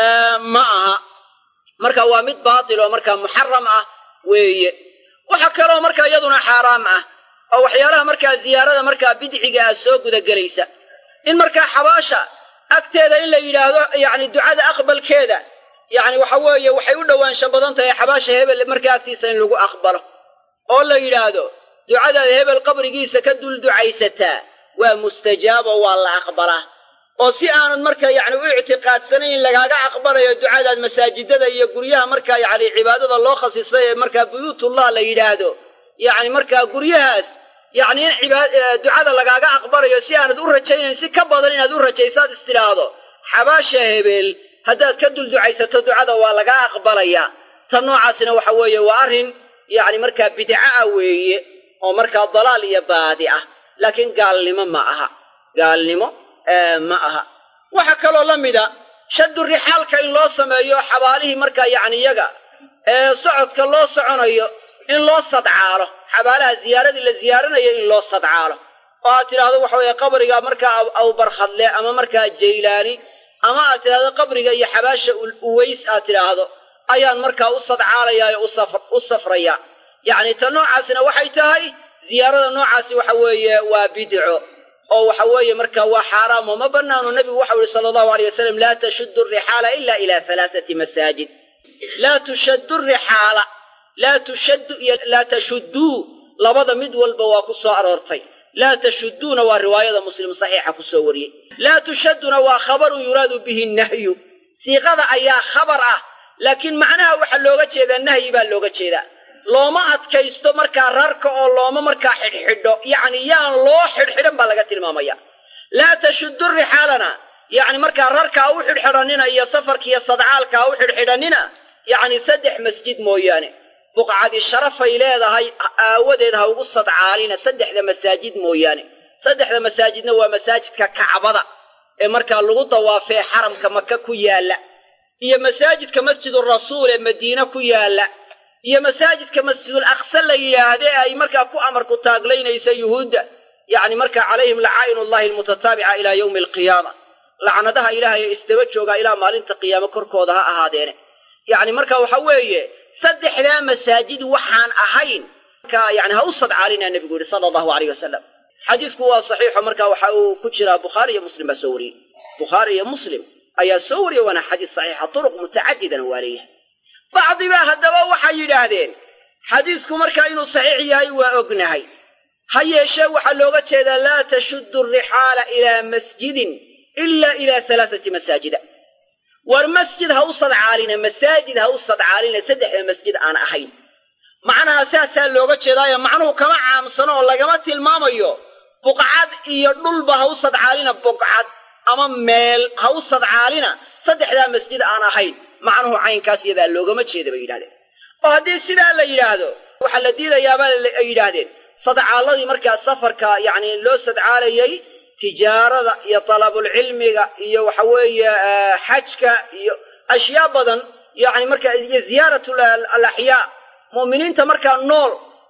ma aha marka waa mid baatil oo markaa muxaram ah weeye waxa kaloo markaa iyaduna xaaraam ah oo waxyaalaha markaa ziyaarada markaa bidciga ah soo gudagelaysa in markaa xabaasha agteeda in la yidhaahdo yacni ducada aqbalkeeda yacni waxa weeye waxay u dhowaansho badan tahay xabaasha hebel markaa agtiisa in lagu aqbalo oo la yidhaahdo ducadaada hebel qabrigiisa ka dul ducaysataa waa mustajaabo waa la aqbalaa oo si aanad markaa yacni u ictiqaadsanayn lagaaga aqbalayo ducadaad masaajidada iyo guryaha markaa yacni cibaadada loo khasisay ee markaa buyuutullah la yidhaahdo yacni markaa guryahaas yacni in ducada lagaaga aqbalayo si aanad u rajaynayn si ka badan inaad u rajaysaad istidhaahdo xabaasha hebel haddaad ka dul ducaysato ducada waa lagaa aqbalayaa tan noocaasina waxa weeye waa arrin yacni markaa bidca ah weeye oo markaa dalaal iyo baadi ah laakiin gaalnimo ma aha gaalnimo ma aha waxa kaloo la mida shaddu rixaalka in loo sameeyo xabaalihii markaa yacni iyaga ee socodka loo soconayo in loo sadcaalo xabaalaha ziyaaradii la ziyaaranayo in loo sadcaalo oo aad tidhaahdo waxa weeye qabriga markaa awbarkhadle ama markaa jaylaani ama aad tidhaahdo qabriga iyo xabaasha uways aad tidhaahdo ayaan markaa u sadcaalayaa oo u safrayaa yacni ta noocaasina waxay tahay ziyaarada noocaasi waxa weeye waa bidco oo waxa weeye markaa waa xaaraam oo ma bannaano nebigu waxau yihi sala allahu alayh wasalam laa tashuddu rixaala ila ilaa halaathati masaajid laa tushaddu rixaala laa tushaddu iyo laa tashudduu labada mid walba waa ku soo aroortay laa tashudduuna waa riwaayada muslim saxiixa ku soo wariyey laa tushadduna waa khabarun yuraadu bihi nahyu siiqada ayaa khabar ah laakiin macnaha waxaa looga jeedaa nahyi baa looga jeedaa looma adkaysto markaa rarka oo looma markaa xidhxidho yacni yaan loo xidhxidhan baa laga tilmaamaya laa tashuddu rixaalana yacni markaa rarka ha u xidhxidhannina iyo safarka iyo sadcaalka ha u xidhxidhannina yacni saddex masjid mooyaane buqcadi sharafay leedahay aawadeed ha ugu sadcaalina saddexda masaajid mooyaane saddexda masaajidna waa masaajidka kacbada ee markaa lagu dawaafee xaramka maka ku yaalla iyo masaajidka masjidurasuul ee madiine ku yaalla iyo masaajidka masjidul aqsa la yidhaahdee ay markaa ku amarku taaglaynaysa yuhuudda yacni markaa calayhim lacaa'inullahi almutataabica ilaa yowmi alqiyaama lacnadaha ilaahay ee isdaba joogaa ilaa maalinta qiyaame korkooda ha ahaadeene yacni marka waxa weeye saddexdaa masaajid waxaan ahayn markaa yani ha u sadcaalinaa nebigu yidhi sala allahu alayh wasalam xadiisku waa saxiixo markaa waxa uu ku jiraa bukhaari iyo muslim baa soo wariyey bukhaari iyo muslim ayaa soo wariyey waana xadiis saxiixa turuq mutacadidana waa leeyahay bacdibaa haddaba waxay yidhaahdeen xadiisku markaa inuu saxiix yahay waa ognahay ha yeeshee waxaa looga jeedaa laa tashuddu rixaala ilaa masjidin ilaa ilaa halaathati masaajida war masjid ha u sadcaalina masaajid ha u sadcaalina saddexda masjid aan ahayn macnaha saasaa looga jeedaayo macnuhu kama caamsano oo lagama tilmaamayo buqcad iyo dhulba ha u sadcaalina buqcad ama meel ha u sadcaalina saddexdaa masjid aan ahayn macnuhu caynkaas iyadaa loogama jeeda bay yidhahdeen oo haddii sidaa la yidhaahdo waxaa la diidayaabaa ay yidhaahdeen sadcaaladii markaa safarka yacni loo sadcaalayay tijaarada iyo talabulcilmiga iyo waxa weeye xajka iyo ashyaa badan yacni markaa iyo ziyaaratu alaxyaa mu'miniinta markaa nool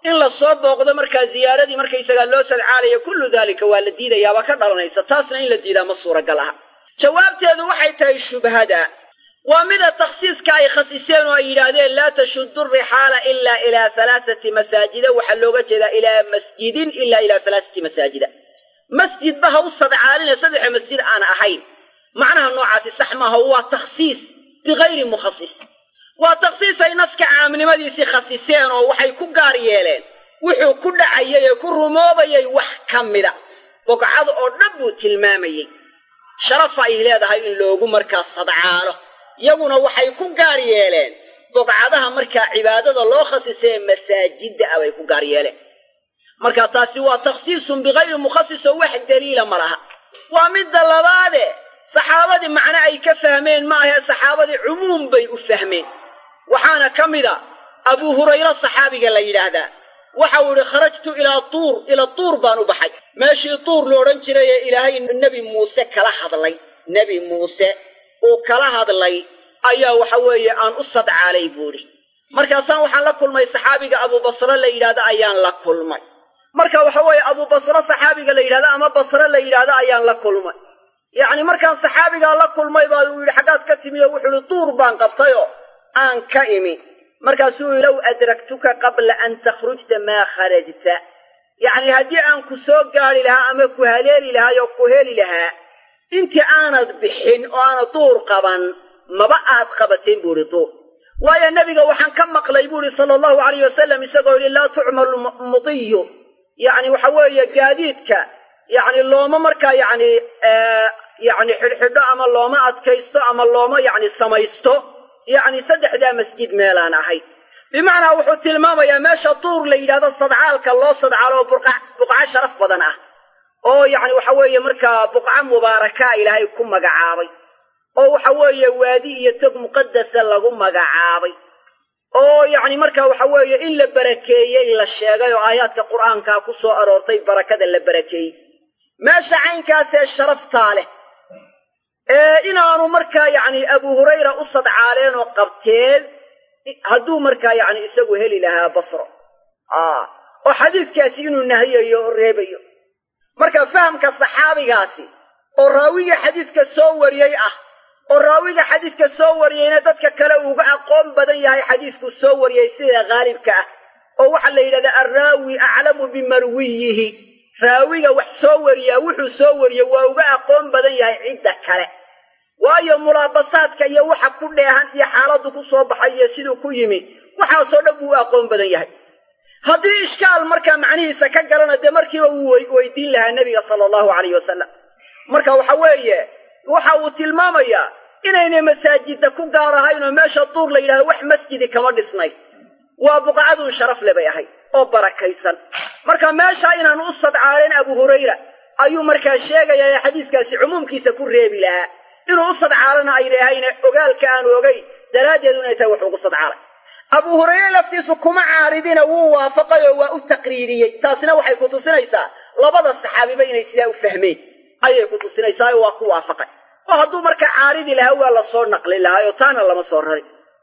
in la soo booqdo markaa ziyaaradii markaysagaa loo sadcaalayo kullu daalika waa la diidayaaba ka dhalanaysa taasna in la diidaa ma suuragal aha jawaabteedu waxay tahay shubhada waa mida takhsiiska ay khasiseen oo ay yidhaahdeen laa tashuddu rixaala ilaa ilaa halaathati masaajida waxaa looga jeedaa ilaa masjidin ilaa ilaa halaathati masaajida masjidba ha u sadcaaline saddexa masjid aan ahayn macnaha noocaasi sax maaha waa takhsiis bikayri mukhasis waa takhsiis ay naska caamnimadiisii khasiseen oo waxay ku gaar yeeleen wuxuu ku dhacayay ee ku rumoobayay wax ka mida boqcada oo dhan buu tilmaamayey sharafa ay leedahay in loogu markaa sadcaalo iyaguna waxay ku gaar yeeleen boqcadaha markaa cibaadada loo khasisee masaajidda ah bay ku gaar yeeleen marka taasi waa takhsiisun bikayri mukhasis oo wax daliila ma laha waa midda labaade saxaabadii macno ay ka fahmeen ma ahee saxaabadii cumuum bay u fahmeen waxaana ka mida abuu hurayra saxaabiga la yidhaahdaa waxa uu yidhi kharajtu ilaa tuur ila tuur baan u baxay meeshii tuur lo odhan jiray ee ilaahay nebi muuse kala hadlay nebi muuse uu kala hadlay ayaa waxa weeye aan u sadcaalay buudhi markaasaan waxaan la kulmay saxaabiga abuu basre la yidhaahda ayaan la kulmay marka waxa weeye abuu basre saxaabiga la yidhahda ama basre la yidhaahda ayaan la kulmay yacni markaan saxaabigaa la kulmay baa uu yidhi xaggaad ka timi oo wuxuu yidhi tuur baan qabtayoo aan ka imi markaasuu yidhi low adraktuka qabla an takhrujta maa kharajta yacni haddii aan ku soo gaadhi lahaa ama ku haleeli lahaay oo ku heli lahaa intii aanad bixin oo aanad tuur qaban maba aad qabateen buu idhi tuur waayo nebiga waxaan ka maqlay buu idhi sala allahu alayh wasalam isagoo yidhi laa tucmalu mudiyu yacni waxa weeye gaadiidka yacni looma markaa yacni yacni xidhxidho ama looma adkaysto ama looma yacni samaysto yacni saddexdaa masjid meelaan ahay bimacnaa wuxuu tilmaamayaa meesha tuur la yidhahdo sadcaalka loo sadcaalo oo buqca sharaf badan ah oo yacni waxa weeye markaa buqca mubaarakaa ilaahay ku magacaabay oo waxa weeye waadi iyo tog muqadasa lagu magacaabay oo yacni markaa waxa weeye in la barakeeyey la sheegay oo aayaadka qur'aankaa ku soo aroortay barakada la barakeeyey meesha caynkaasee sharaftaa leh ee inaanu markaa yacni abuu hurayra u sadcaaleen oo qabteen hadduu markaa yacni isagu heli lahaa basro oo xadiidkaasi inuu nahiyayo oo reebayo marka fahamka saxaabigaasi oo raawiga xadiidka soo wariyey ah oo raawiga xadiidka soo wariyeyna dadka kale uga aqoon badan yahay xadiidku soo wariyey sida haalibka ah oo waxaa la yidhahdaa alraawi aclamu bimarwiyihi raawiga wax soo wariyaa wuxuu soo wariyey waa uga aqoon badan yahay cidda kale waayo mulaabasaadka iyo waxa ku dheehan iyo xaaladdu ku soo baxay iyo siduu ku yimi waxaasoo dhan buu u aqoon badan yahay haddii ishkaal markaa macnihiisa ka galana dee markiiba wuu weydiin lahaa nebiga sala allahu calayh wasalam marka waxa weeye waxa uu tilmaamayaa inaynay masaajidda ku gaar ahayn oo meesha duur la yidhahdo wax masjidi kama dhisnay waa buqcadun sharaf le bay ahayd oo barakaysan marka meesha inaanu u sadcaalen abuu hurayra ayuu markaa sheegayaa ee xadiiskaasi cumuumkiisa ku reebi lahaa inuu u sadcaalana ay leehayne ogaalka aanu ogayn daraaddeedu inay tahay wuxuu ku sadcaalay abuu hurayre laftiisu kuma caaridina wuu waafaqay oo waa u taqriiriyey taasina waxay ku tusinaysaa labada saxaabiba inay sidaa u fahmeen ayay ku tusinaysaa oo waa ku waafaqay oo hadduu markaa caaridi lahaa waa la soo naqlin lahaa oo taana lama soo rarin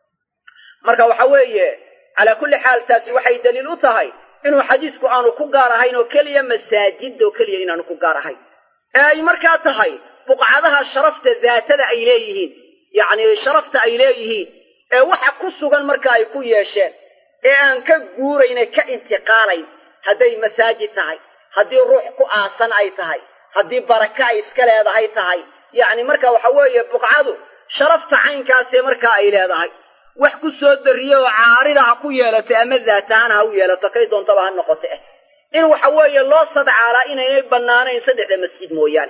marka waxa weeye calaa kulli xaal taasi waxay daliil u tahay inuu xadiisku aanu ku gaar ahayn oo keliya masaajid oo keliya inaanu ku gaar ahayn ee ay markaa tahay buqcadaha sharafta daatada ay leeyihiin yacni sharafta ay leeyihiin ee waxa ku sugan marka ay ku yeesheen ee aan ka guurayna ka intiqaalayn hadday masaajid tahay haddii ruux ku aasan ay tahay haddii baraka ay iska leedahay tahay yacni marka waxa weeye buqcadu sharafta caynkaasee markaa ay leedahay wax ku soo darriye oo caarida ha ku yeelato ama daatahaan ha u yeelato kay doontaba ha noqote eh in waxa weeye loo sadcaalaa inaynay bannaanayn saddexda masjid mooyaane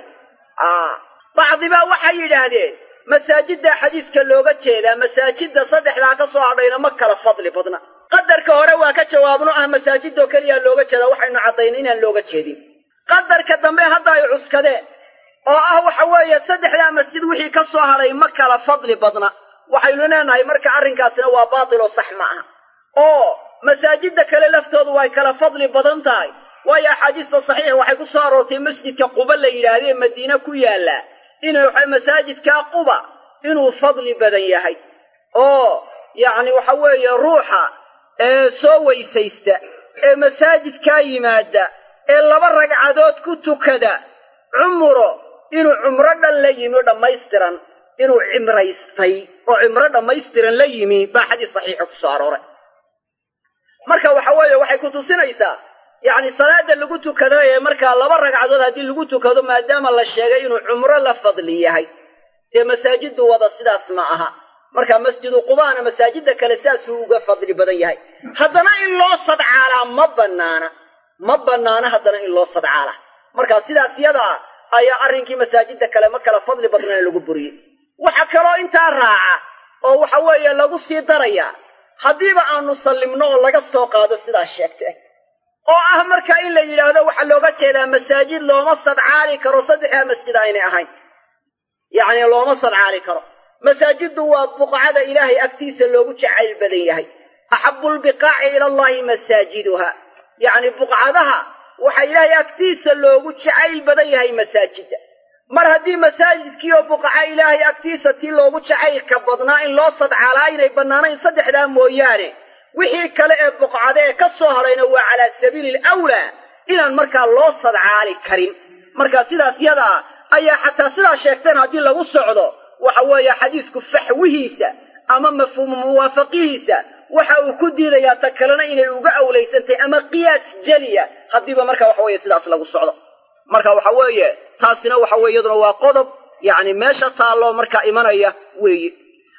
bacdibaa waxay yidhaahdeen masaajidda xadiiska looga jeedaa masaajidda saddexdaa ka soo hadhayna ma kala fadli badna qadarka hore waa ka jawaabno ah masaajidoo keliya looga jeedaa waxaynu caddaynay inaan looga jeedin qadarka dambe hadda ay cuskadeen oo ah waxa weeye saddexdaa masjid wixii ka soo hadhay ma kala fadli badna waxaynu leenahay marka arrinkaasina waa baatil oo sax ma aha oo masaajidda kale laftoodu way kala fadli badan tahay waayo axaadiista saxiixa waxay ku soo aroortay masjidka quba la yidhaahdee madiine ku yaalla inuu masaajidkaa quba inuu fadli badan yahay oo yacni waxa weeye ruuxa ee soo weysaysta ee masaajidkaa yimaada ee laba ragcadood ku tukada cumro inuu cumro dhan la yimi dhammaystiran inuu cimraystay oo cimro dhammaystiran la yimi baa xadiis saxiixa ku soo arooray marka waxa weeye waxay ku tusinaysaa yacni salaada lagu tukado ee markaa laba ragcadood haddii lagu tukado maadaama la sheegay inuu cumro la fadli yahay dee masaajiddu wada sidaas ma aha marka masjidu qubaana masaajidda kale sidaasuu uga fadli badan yahay haddana in loo sadcaalaa ma bannaana ma bannaana haddana in loo sadcaalaa marka sidaas yadaa ayaa arrinkii masaajidda kale ma kala fadli badnaan lagu buriyey waxa kaloo intaa raaca oo waxa weeye lagu sii darayaa haddiiba aanu sallimno oo laga soo qaado sidaas sheegtay oo ah marka in la yidhaahdo waxaa looga jeedaa masaajid looma sadcaali karo saddexdaa masjid aynay ahayn yacni looma sadcaali karo masaajiddu waa buqcada ilaahay agtiisa loogu jacayl badan yahay axabu lbiqaaci ila allahi masaajiduha yacni buqcadaha waxa ilaahay agtiisa loogu jacayl badan yahay masaajidda mar haddii masaajidkii oo buqca ilaahay agtiisa tii loogu jacaylka badnaa in loo sadcaalaa inay bannaanayn saddexdaa mooyaane wixii kale ee buqcada ee ka soo hadhayna waa calaa sabiili alawlaa inaan markaa loo sadcaali karin marka sidaas yadaa ayaa xataa sidaa sheegteen haddii lagu socdo waxa weeye xadiisku faxwihiisa ama mafhuumu muwaafaqihiisa waxa uu ku diidayaa ta kalena inay uga awlaysantahay ama qiyaas jeliya haddiiba marka waxa weeye sidaas lagu socdo marka waxa weeye taasina waxa weeye iyaduna waa qodob yacni meesha taalloo markaa imanaya weeye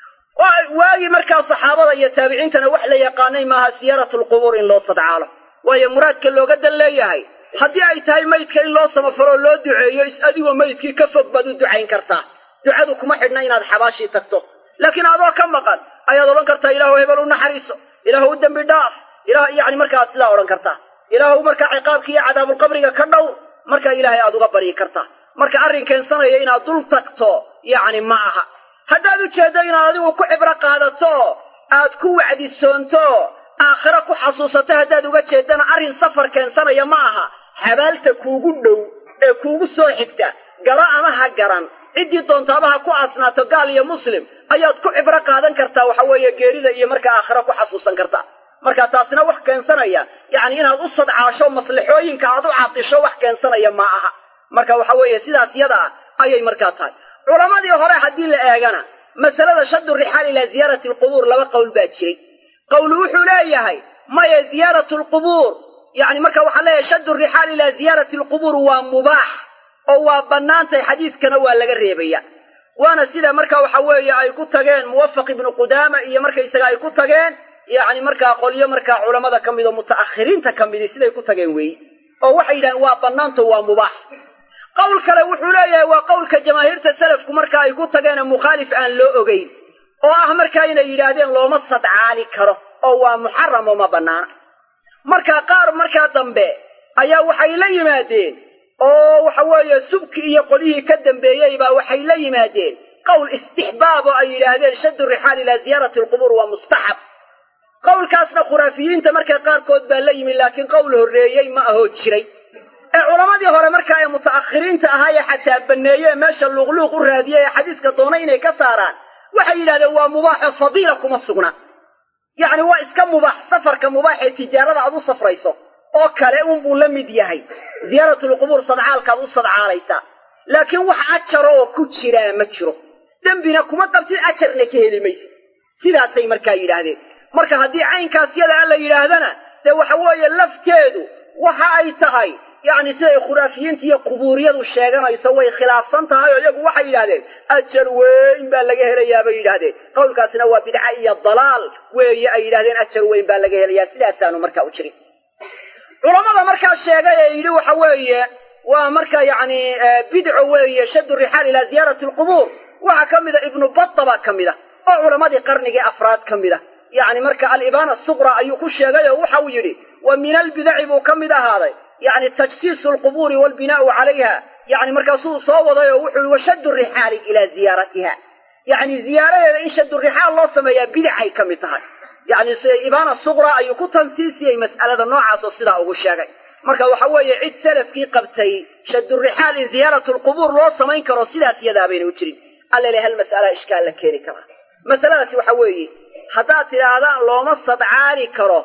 waagii markaa saxaabada iyo taabiciintana wax la yaqaanay maaha siyaaratlqubuur in loo sadcaalo waayo muraadka looga dan leeyahay haddii ay tahay maydka in loo samafaloo loo duceeyo is adigoo maydkii ka fog baad u ducayn kartaa ducadu kuma xidhna inaad xabaashii tagto laakiin adoo ka maqan ayaad odhan kartaa ilaahu hebel u naxariiso ilaahu u dembi dhaaf ilaah yacni markaaad sidaa odhan kartaa ilaahu markaa ciqaabka iyo cadaabulqabriga ka dhow markaa ilaahay aad uga baryi kartaa marka arrin keensanaya inaad dul tagto yacni ma aha haddaad u jeeddo inaad adigu ku cibro qaadato aad ku wacdisoonto aakhiro ku xasuusato haddaad uga jeeddana arrin safar keensanaya ma aha xabaalta kuugu dhow ee kuugu soo xigta garo ama ha garan ciddii doontaaba ha ku asnaato gaal iyo muslim ayaad ku cibro qaadan kartaa waxa weeye geerida iyo markaa aakhiro ku xasuusan kartaa marka taasina wax keensanaya yacni inaad u sadcaasho maslaxooyinka aad u cadisho wax keensanaya ma aha marka waxa weeye sidaas yadaa ayay markaa tahay culammadii hore haddii la eegana masalada shaddu rixaal ilaa ziyaarati alqubuur laba qowl baa jiray qowlu wuxuu leeyahay maya ziyaaratu alqubuur yacni marka waxaan leeyahay shaddu rixaal ilaa ziyaarati alqubuur waa mubaax oo waa bannaantay xadiidkana waa laga reebaya waana sida marka waxa weeye ay ku tageen muwafaq ibnu qudaama iyo markaysaga ay ku tageen yacni markaa qolyo markaa culammada ka mid oo muta'akhiriinta ka midi siday ku tageen weeye oo waxay yidhahdeen waa bannaanto waa mubaax qowl kale wuxuu leeyahay waa qowlka jamaahiirta salafku marka ay ku tageen mukhaalif aan loo ogayn oo ah markaa inay yidhaahdeen looma sadcaali karo oo waa muxaram oo ma bannaana markaa qaar markaa dambe ayaa waxay la yimaadeen oo waxa weeye subki iyo qolyihii ka dambeeyey baa waxay la yimaadeen qowl istixbaab oo ay yidhaahdeen shaddu rixaal ilaa ziyaarati alqubuur waa mustaxab qowlkaasna khuraafiyiinta markaa qaarkood baa la yimi laakiin qowl horreeyey ma ahoo jiray ee culammadii hore markaa ee muta'akhiriinta ahaa ee xataa banneeye meesha luuqluuq u raadiyey ee xadiiska doonay inay ka saaraan waxay yidhahdeen waa mubaaxo fadiila kuma sugna yacni waa iska mubaax safarka mubaax ee tijaarada aad u safrayso oo kale unbuu la mid yahay ziyaaratulqubuur sadcaalkaad u sadcaalaysaa laakiin wax ajaro oo ku jiraa ma jiro dembina kuma qabtid ajarna ka heli maysid sidaasay markaa yidhaahdeen marka haddii caynkaas yada a la yidhaahdana dee waxa weeye lafteedu waxa ay tahay yacni siday khuraafiyiinta iyo qubuuriyadu sheeganayso way khilaafsan tahay oo iyagu waxay yidhahdeen ajar weyn baa laga helayaa bay yidhahdeen qowlkaasina waa bidca iyo dalaal weeye ay yidhahdeen ajar weyn baa laga helayaa sidaasaanu markaa u jirin culammada markaa sheegay ee yidhi waxa weeye waa marka yacni bidco weeye shaddu rixaal ilaa ziyaarati alqubuur waxaa ka mida ibnu batta baa ka mid a oo culammadii qarnigii afraad ka mid a yacni marka alibaana suqra ayuu ku sheegay oo waxa uu yidhi wa min albidaci buu ka mid ahaaday yacni tajsiisu alqubuuri waalbinaa'u calayha yacni markaasuu soo waday oo wuxuu yihi washaddu rixaali ilaa ziyaaratiha yacni ziyaaradeeda in shaddu rixaal loo sameeyaa bidacay ka mid tahay yacni ibaana suqra ayuu ku tansiisiyey mas'alada noocaas oo sidaa ugu sheegay marka waxa weeye cid salafkii qabtay shaddu rixaal in ziyaaratu alqubuur loo samayn karo sidaas yadaa bayna u jirin allele hal mas'ala ishkaal la keeni karaa masaladaasi waxa weeye haddaad tidhaahdaan looma sadcaali karo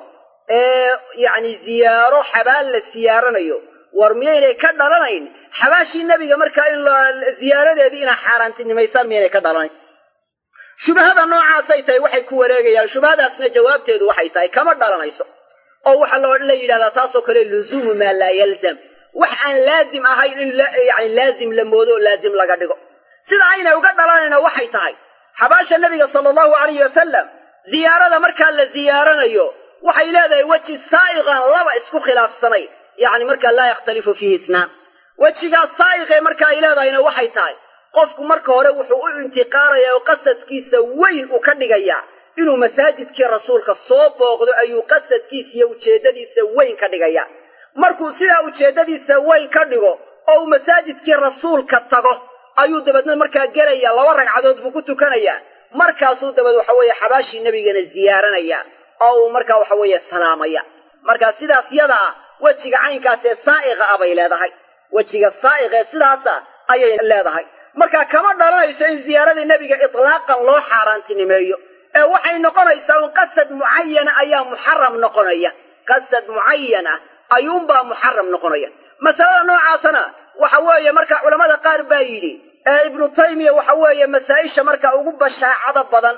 ee yacni ziyaaro xabaal la siyaaranayo war miyaynay ka dhalanayn xabaashii nebiga markaa in ziyaaradeedii inaa xaaraantinimaysaan miyaynay ka dhalanayn shubahada noocaasay tahay waxay ku wareegayaan shubahadaasna jawaabteedu waxay tahay kama dhalanayso oo waxa la yidhahdaa taasoo kale luzuumu maa laa yalzam wax aan laazim ahayn in yani laazim la moodo oo laazim laga dhigo sida aynay uga dhalanayna waxay tahay xabaasha nebiga sala allahu calayhi wasalam ziyaarada markaa la ziyaaranayo waxay leedahay weji saa'iqan laba isku khilaafsanayn yacni markaa laa yakhtalifu fiihi isnaan wejigaas saa'iqee marka ay leedahayna waxay tahay qofku marka hore wuxuu u intiqaarayaa oo qasadkiisa weyn uu ka dhigayaa inuu masaajidkii rasuulka soo booqdo ayuu qasadkiisa iyo ujeeddadiisa weyn ka dhigayaa markuu sidaa ujeeddadiisa weyn ka dhigo oo uu masaajidkii rasuulka tago ayuu dabeedna markaa gelayaa laba ragcadood buu ku tukanayaa markaasuu dabeed waxa weeye xabaashii nebigana ziyaaranaya oo uu markaa waxa weeye salaamaya markaa sidaas yada ah wejiga caynkaasee saa'iqa ah bay leedahay wejiga saa'iqee sidaasa ayay leedahay markaa kama dhalanayso in ziyaaradii nebiga itlaaqan loo xaaraantinimeeyo ee waxay noqonaysaa un qasad mucayana ayaa muxaram noqonaya qasad mucayana ayuunbaa muxaram noqonaya masalada noocaasana waxa weeye markaa culammada qaar baa yidhi ee ibnu taymiya waxa weeye masaa-isha markaa ugu bashaacada badan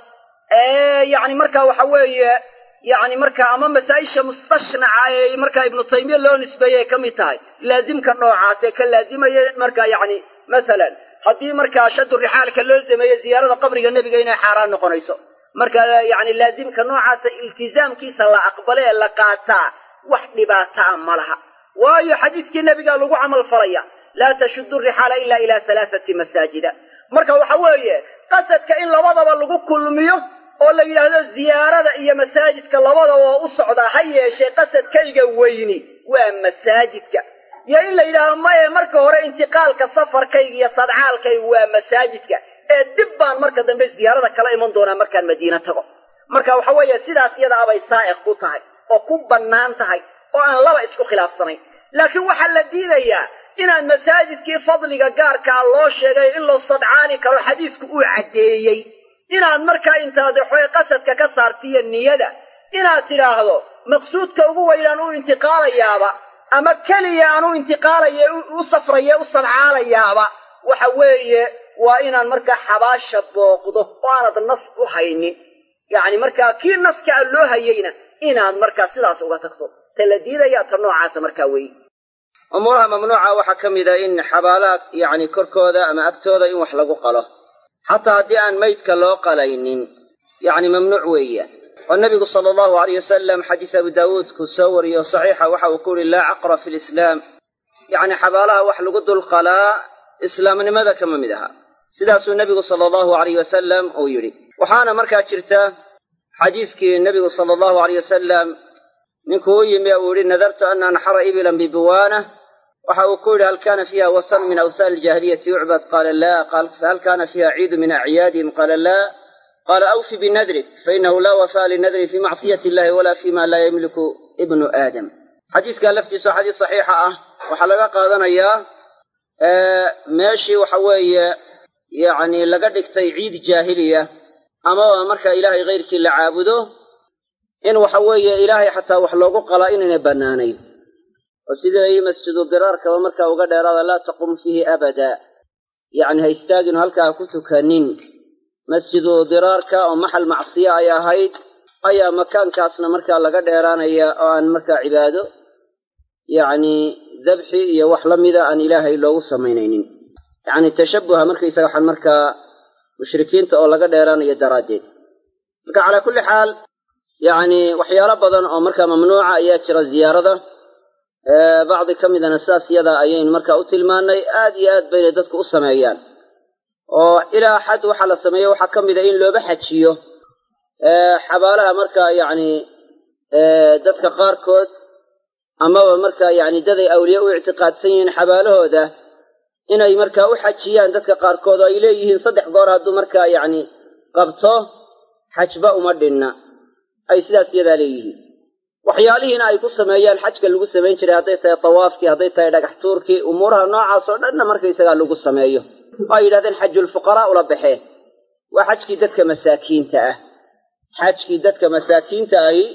ee yacni markaa waxa weeye yacni markaa ama masaa-isha mustashnaca ee markaa ibnu taymiya loo nisbeeyey ay ka mid tahay laazimka noocaas ee ka laazimaya markaa yacni masalan haddii markaa shaddu rixaalka loo sameeyo ziyaarada qabriga nebiga inay xaaraan noqonayso marka yacni laazimka noocaasa iltizaamkiisa la aqbale ee la qaataa wax dhibaataa ma laha waayo xadiiskii nebiga lagu camal falaya laa tashuddu rixaala ilaa ilaa halaathati masaajida marka waxa weeye qasadka in labadaba lagu kulmiyo oo la yidhaahdo ziyaarada iyo masaajidka labadaba oo u socdaa ha yeeshee qasadkayga weyni waa masaajidka iyo in la yidhaahdo maye marka hore intiqaalka safarkayga iyo sadcaalkayga waa masaajidka ee dib baan marka dambe ziyaarada kala iman doonaa markaan madiina tago marka waxa weeye sidaas iyada abay saa'iq ku tahay oo ku bannaan tahay oo aan laba isku khilaafsanayn laakiin waxaa la diidayaa inaad masaajidkii fadliga gaarkaa loo sheegay in loo sadcaali karo xadiisku uu caddeeyey inaad markaa intaad waxway qasadka ka saartiiyo niyada inaad tidhaahdo maqsuudka ugu weynaan u intiqaalayaaba ama keliya aan u intiqaalaya u safraya u sadcaalayaaba waxa weeye waa inaan markaa xabaasha booqdo oo aanad nas u haynin yacni markaa kii naska a loo hayeyna inaad markaa sidaas uga tagto ta la diidayaa ta noocaasa markaa weeye umuuraha mamnuuca waxaa ka mid a in xabaalaad yacni korkooda ama agtooda in wax lagu qalo xataa haddii aan maydka loo qalaynin yacni mamnuuc weeyaan oo nebigu sala allahu alayh wasalam xadiis abu daawuud ku soo wariyo saxiixa waxa uu ku yidhi laa caqra fi lislaam yacni xabaalaha wax lagu dulqalaa islaamnimada kama mid aha sidaasuu nebigu sala allahu alayh wasalam uu yidhi waxaana markaa jirta xadiiskii nebigu sala allahu alayh wasalam ninkuu u yimi uu yidhi nadartu an anxara ibilan bibuwaana waxa uu ku yidhi hal kaana fiiha wasan min awsaan aljaahiliyati yucbad qaala laa qaal fahal kaana fiiha ciidu min acyaadihim qaala laa qaala awfi binadrik fainahu laa wafaa linadri fii macsiyati illahi walaa fima laa yamliku ibnu aadam xadiiskaa laftiisa xadiis saxiixa ah waxaa laga qaadanayaa meeshii waxa weeye yacni laga dhigtay ciid jaahiliya amaba marka ilaahay kayrkii la caabudo in waxa weeye ilaahay xataa wax loogu qalaa inaynay bannaanayn oo sidai masjidu diraarkaba markaa uga dheeraada laa taqum fiihi abada yacni ha istaaginu halkaa ku tukanin masjidu diraarka oo maxal macsiya ay ahayd ayaa makaankaasna markaa laga dheeraanaya oo aan markaa cibaado yacni dabxi iyo wax la mida aan ilaahay loogu samaynaynin yacni tashabbuha markaysaga waxaan markaa mushrikiinta oo laga dheeraanayo daraaddeed marka calaa kulli xaal yacni waxyaalo badan oo markaa mamnuuca ayaa jira ziyaarada bacdi ka midana saas yada ayaynu markaa u tilmaannay aad iyo aad baynay dadku u sameeyaan oo ilaa xad waxaa la sameeyo waxaa ka mida in looba xajiyo xabaalaha markaa yacni dadka qaarkood amaba markaa yacni daday awliye u ictiqaadsan yihiin xabaalahooda inay markaa u xajiyaan dadka qaarkood oo ay leeyihiin saddex goor hadduu markaa yacni qabto xajba uma dhinna ay sidaas yadaa leeyihiin waxyaalihiina ay ku sameeyaan xajka lagu samayn jiray hadday tahay tawaafkii hadday tahay dhagax tuurkii umuuraha noocaas oo dhanna markaysagaa lagu sameeyo oo ay yidhahdeen xajulfuqaraa ula baxeen waa xajkii dadka masaakiinta ah xajkii dadka masaakiinta ahi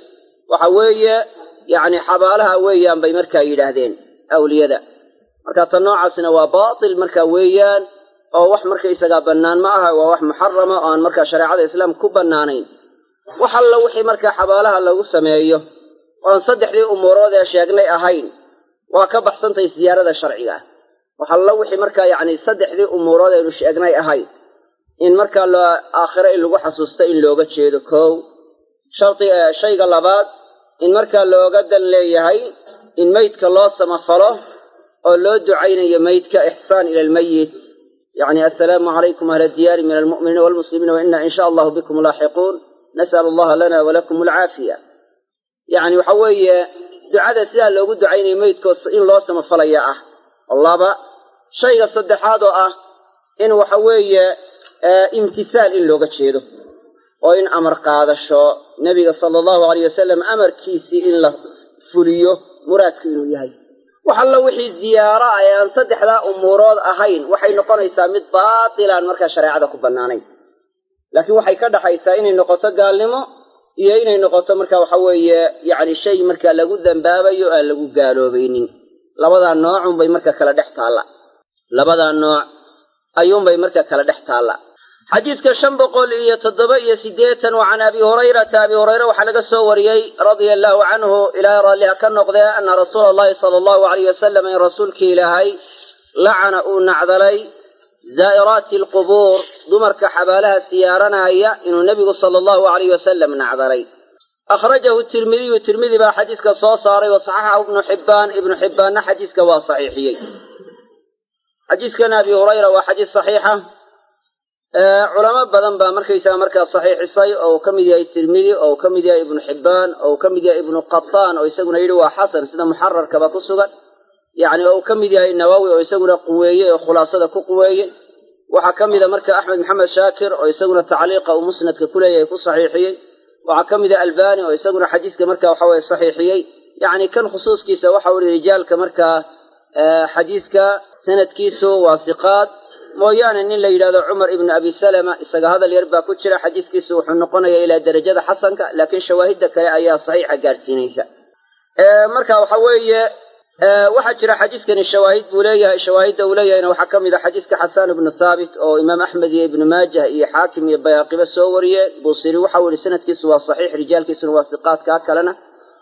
وحوية يعني حبالها ويان بي مركا يدهدين أولياء مركا تنوعسنا وباطل مركا ويان أو وح مركا إساقا بنان معها ووح محرمة أو أن مركا شريعة الإسلام كبنانين وحل وحي مركا حبالها اللو سمعيه وأن صدح لي أمورات أشياء أهين وكبح سنتي زيارة الشرعية وحل وحي مركا يعني صدح لي أمورات أشياء أهين إن مركا آخرة اللو حسوستا إن لوغا تشيدو كو شرطي شيء لباد إن مركا لوغا دن ليهي إن ميتك الله سمفره أو لو دعين يميتك إحسان إلى الميت يعني السلام عليكم أهل الديار من المؤمنين والمسلمين وإنا إن شاء الله بكم لاحقون نسأل الله لنا ولكم العافية يعني وحوي دعاء سيال لو دعين يميتك إن الله سمفره يا أه الله با شيء صدح هذا أه إن وحوي اه امتثال إن لوغا تشيدو وإن أمر قادة شو نبي صلى الله عليه وسلم أمر كيسي إن له فليو مراكينو يهي وحلا وحي زيارة أيان صدح لا أمورات أهين وحي نقول يسامد باطلا مركا شريعة كبنانين لكن وحي كده حيسا إن نقطة قال لما إيه نقطة مركا وحوي يعني شيء مركا لقود ذنبابا يؤال لقود قالوا بيني لبدا النوع بي مركا كلا دحت الله لبدا النوع أيوم بي مركا كلا دحت الله حديث كشنب قول إيه تضبئي سديتا وعن أبي هريرة أبي هريرة وحلق السوريي رضي الله عنه إلى رالها كالنقضي أن رسول الله صلى الله عليه وسلم من رسولك إلهي لعن نعذلي زائرات القبور دمرك حبالها سيارنا هي إن النبي صلى الله عليه وسلم نعذلي أخرجه الترمذي والترمذي بها حديث كصاصاري وصححه ابن حبان ابن حبان حديث كواصحيحي حديث كان أبي هريرة وحديث صحيحة آه علماء بدن با markaysa marka saxiixisay oo kamid yahay Tirmidhi oo kamid yahay Ibn Hibban oo kamid yahay Ibn Qattan oo isaguna yiri waa hasan sida muharrarka ba ku sugan yaani oo kamid yahay Nawawi oo isaguna quweeyay oo khulaasada ku quweeyay waxa kamid ah marka Ahmed Muhammad Shakir oo isaguna tacliiqa oo musnadka kuleeyay ku saxiixiyay waxa kamid ah Albani oo isaguna xadiiska marka waxa way saxiixiyay yaani kan khusuuskiisa waxa uu rijaalka marka xadiiska sanadkiisu waa thiqat mooyaane nin la yiraahdo Umar ibn Abi Salama isaga hadal yar baa ku jira xadiiskiisu wuxuu noqonayaa ila darajada xasanka laakiin shawaahida kale ayaa saxiixa gaarsiinaysa ee marka waxa weeye ee waxa jira xadiiskani shawaahid buu leeyahay shawaahida uu leeyahay waxa kamid ah xadiiska Hasan ibn Thabit oo Imam Ahmad iyo Ibn Majah iyo Hakim iyo Bayhaqi soo wariyay Busiri waxa uu sanadkiisu waa saxiix rijaalkiisu waa thiqat ka kalena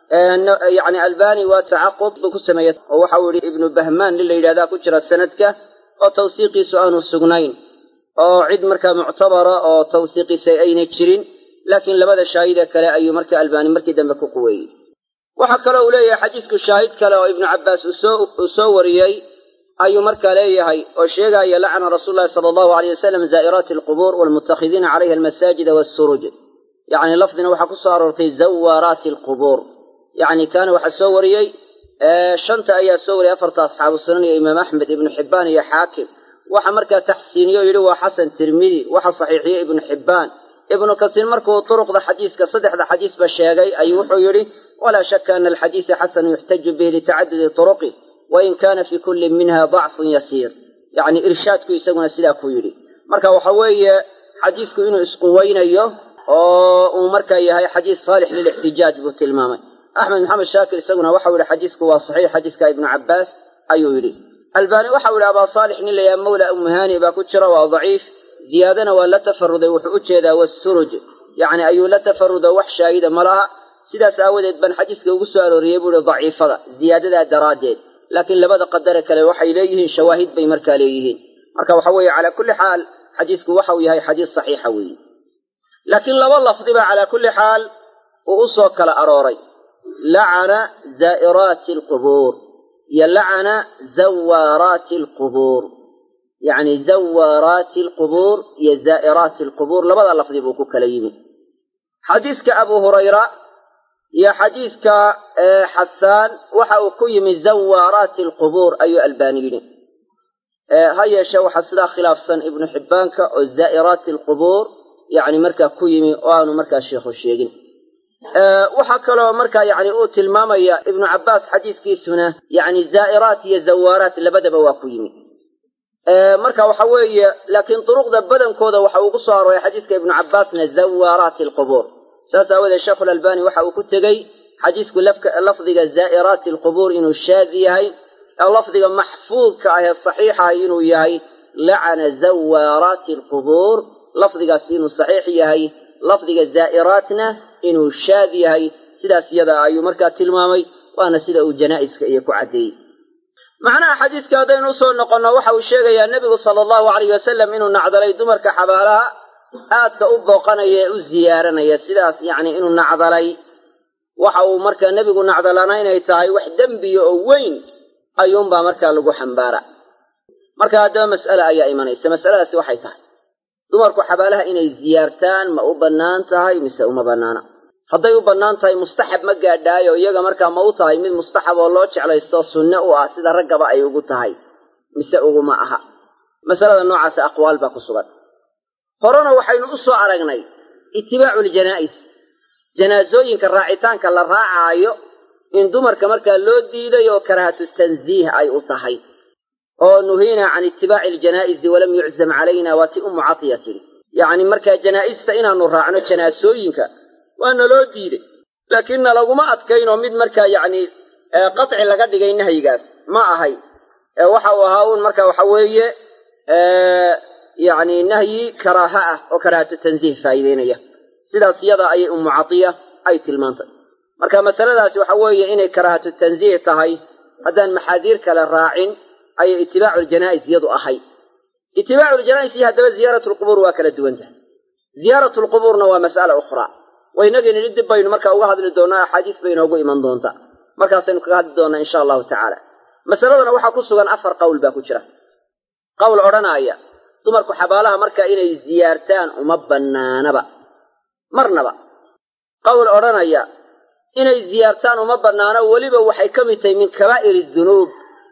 ee yaani Albani waa ta'aqqub ku sameeyay oo waxa uu Ibn Bahman la yiraahdo ku jira sanadka oo tawsiiqiisu aanu sugnayn oo cid marka mu'tabara oo tawsiiqiisa ayna jirin laakiin labada shaahid kale ayuu marka Albani markii dambe ku quweeyay waxa kale uu leeyahay xadiisku shaahid kale oo Ibn Abbas uu soo wariyay ayuu marka leeyahay oo sheegaya la'ana rasuulullaahi sallallahu alayhi wasallam zaa'irat al-qubur wal muttakhidin 'alayha al-masajid was-suruj yaani lafdina waxa ku soo aroortay zawarat al-qubur yaani kana waxa soo wariyay shanta ayaa soo wariyay afarta asxaabu sunan iyo Imam Ahmad ibn Hibban iyo Hakim waxa marka tahsiiniyo yiri waa Hasan Tirmidhi waxa saxiixiyay Ibn Hibban Ibn Kathir markuu turuqda xadiiska saddexda xadiis ba sheegay ayuu wuxuu yiri wala shakka an al-hadith hasan yuhtaj bihi li ta'addud turuqi wa in kana fi kulli minha da'f yasir yani irshadku isaguna sida ku yiri marka waxa weeye xadiisku inuu isku weynayo oo uu marka yahay xadiis salih lil ihtijaj buu tilmaamay أحمد محمد شاكر يسوونه وحول حديثك وصحيح حديثك ابن عباس أيو يري الباني وحول أبا صالح نلا يا مولى أم هاني باكتشرة وضعيف زيادة ولا تفرد وحوتشة والسرج يعني أيو لا تفرد وحشة إذا ملاها سيدا ساودت بن حديثك وقسوا ريبول ضعيف زيادة درجات لكن لبدا قدرك لوحي إليهن شواهد بمركا إليهن مركا وحوي على كل حال حديثك وحوي هاي حديث صحيح وي لكن لو والله فضيبه على كل حال وأصوك لأروري لعن زائرات القبور يلعن زوارات القبور يعني زوارات القبور يا زائرات القبور لبدا لفظ بوكو كليمي حديثك أبو هريرة يا حديثك حسان وحاو كيم زوارات القبور أي البانيين هيا شو حسدا خلاف سن ابن حبانك والزائرات القبور يعني مركا كيمي وانو مركا الشيخ الشيخين أه وحكى له مركا يعني أوت المامية ابن عباس حديث كيسنا يعني زائرات هي زوارات اللي بدأ بواكويمي أه مركا وحوي لكن طرق ذا بدن كودا وحو قصار وحديث ابن عباس زوارات القبور ساسا وذا الشيخ الألباني وحو كتغي xadiisku lafdiga zaa'iraati alqubuur inuu shaad yahay ee lafdiga maxfuudka ah ee saxiixa inuu yahay lacana zawaaraati alqubuur lafdigaasi inuu saxiix yahay lafdiga zaa'iraatna inuu shaad yahay sidaas iyada ayuu markaa tilmaamay waana sida uu janaa'iska iyo ku caddeeyey macnaha xadiiska haddaynu usoo noqonno waxa uu sheegayaa nebigu sala allahu calayh wasalam inuu nacdalay dumarka xabaalaha aadka u booqanaya ee u ziyaaranaya sidaas yacni inuu nacdalay waxa uu markaa nebigu nacdalana inay tahay wax dembiya oo weyn ayuunbaa markaa lagu xambaara marka haddaba mas'ale ayaa imanaysa mas'aladaasi waxay tahay dumarku xabaalaha inay ziyaartaan ma u bannaan tahay mise uma bannaana hadday u bannaan tahay mustaxab ma gaadhaayo iyaga markaa ma u tahay mid mustaxab oo loo jeclaysto sunne u ah sida raggaba ay ugu tahay mise uguma aha masalada noocaasa aqwaal baa ku sugan horena waxaynu u soo aragnay itibaacu ljanaa'is janaasooyinka raacitaanka la raacaayo in dumarka markaa loo diiday oo karaahatu tansiih ay u tahay oo nuhiinaa can itibaaci aljanaa'isi walam yuczam calayna waa ti ummu catiya tidhi yacni markaa janaa'ista inaannu raacno janaasooyinka waana loo diiday laakiinna laguma adkaynoo mid markaa yacni qaci laga dhigay nahyigaas ma ahay ee waxa uu ahaa uun marka waxa weeye yacni nahyi karaaha ah oo karaahatu tansiih faa'iideynaya sidaas iyada ayay ummu catiya ay tilmaantay marka masaladaasi waxa weeye inay karaahatu tansiih tahay haddaan maxaadiir kale raacin ayay itibaacu ljanaa'is iyadu ahay itibaacu ljanaa'is iyo haddaba ziyaaratu lqubuur waa kala duwan tahay ziyaaratu lqubuurna waa mas'ala ukhraa waynagayna dib baynu markaa uga hadli doonaa axaadiis bay inoogu iman doontaa markaasaynu kaga hadli doonaa insha allahu tacaala masaladana waxaa ku sugan afar qowl baa ku jira qowl odhanaaya dumarku xabaalaha markaa inay ziyaartaan uma bannaanaba marnaba qowl odhanaya inay ziyaartaan uma bannaano weliba waxay ka mid tahay min kabaa'iri dunuub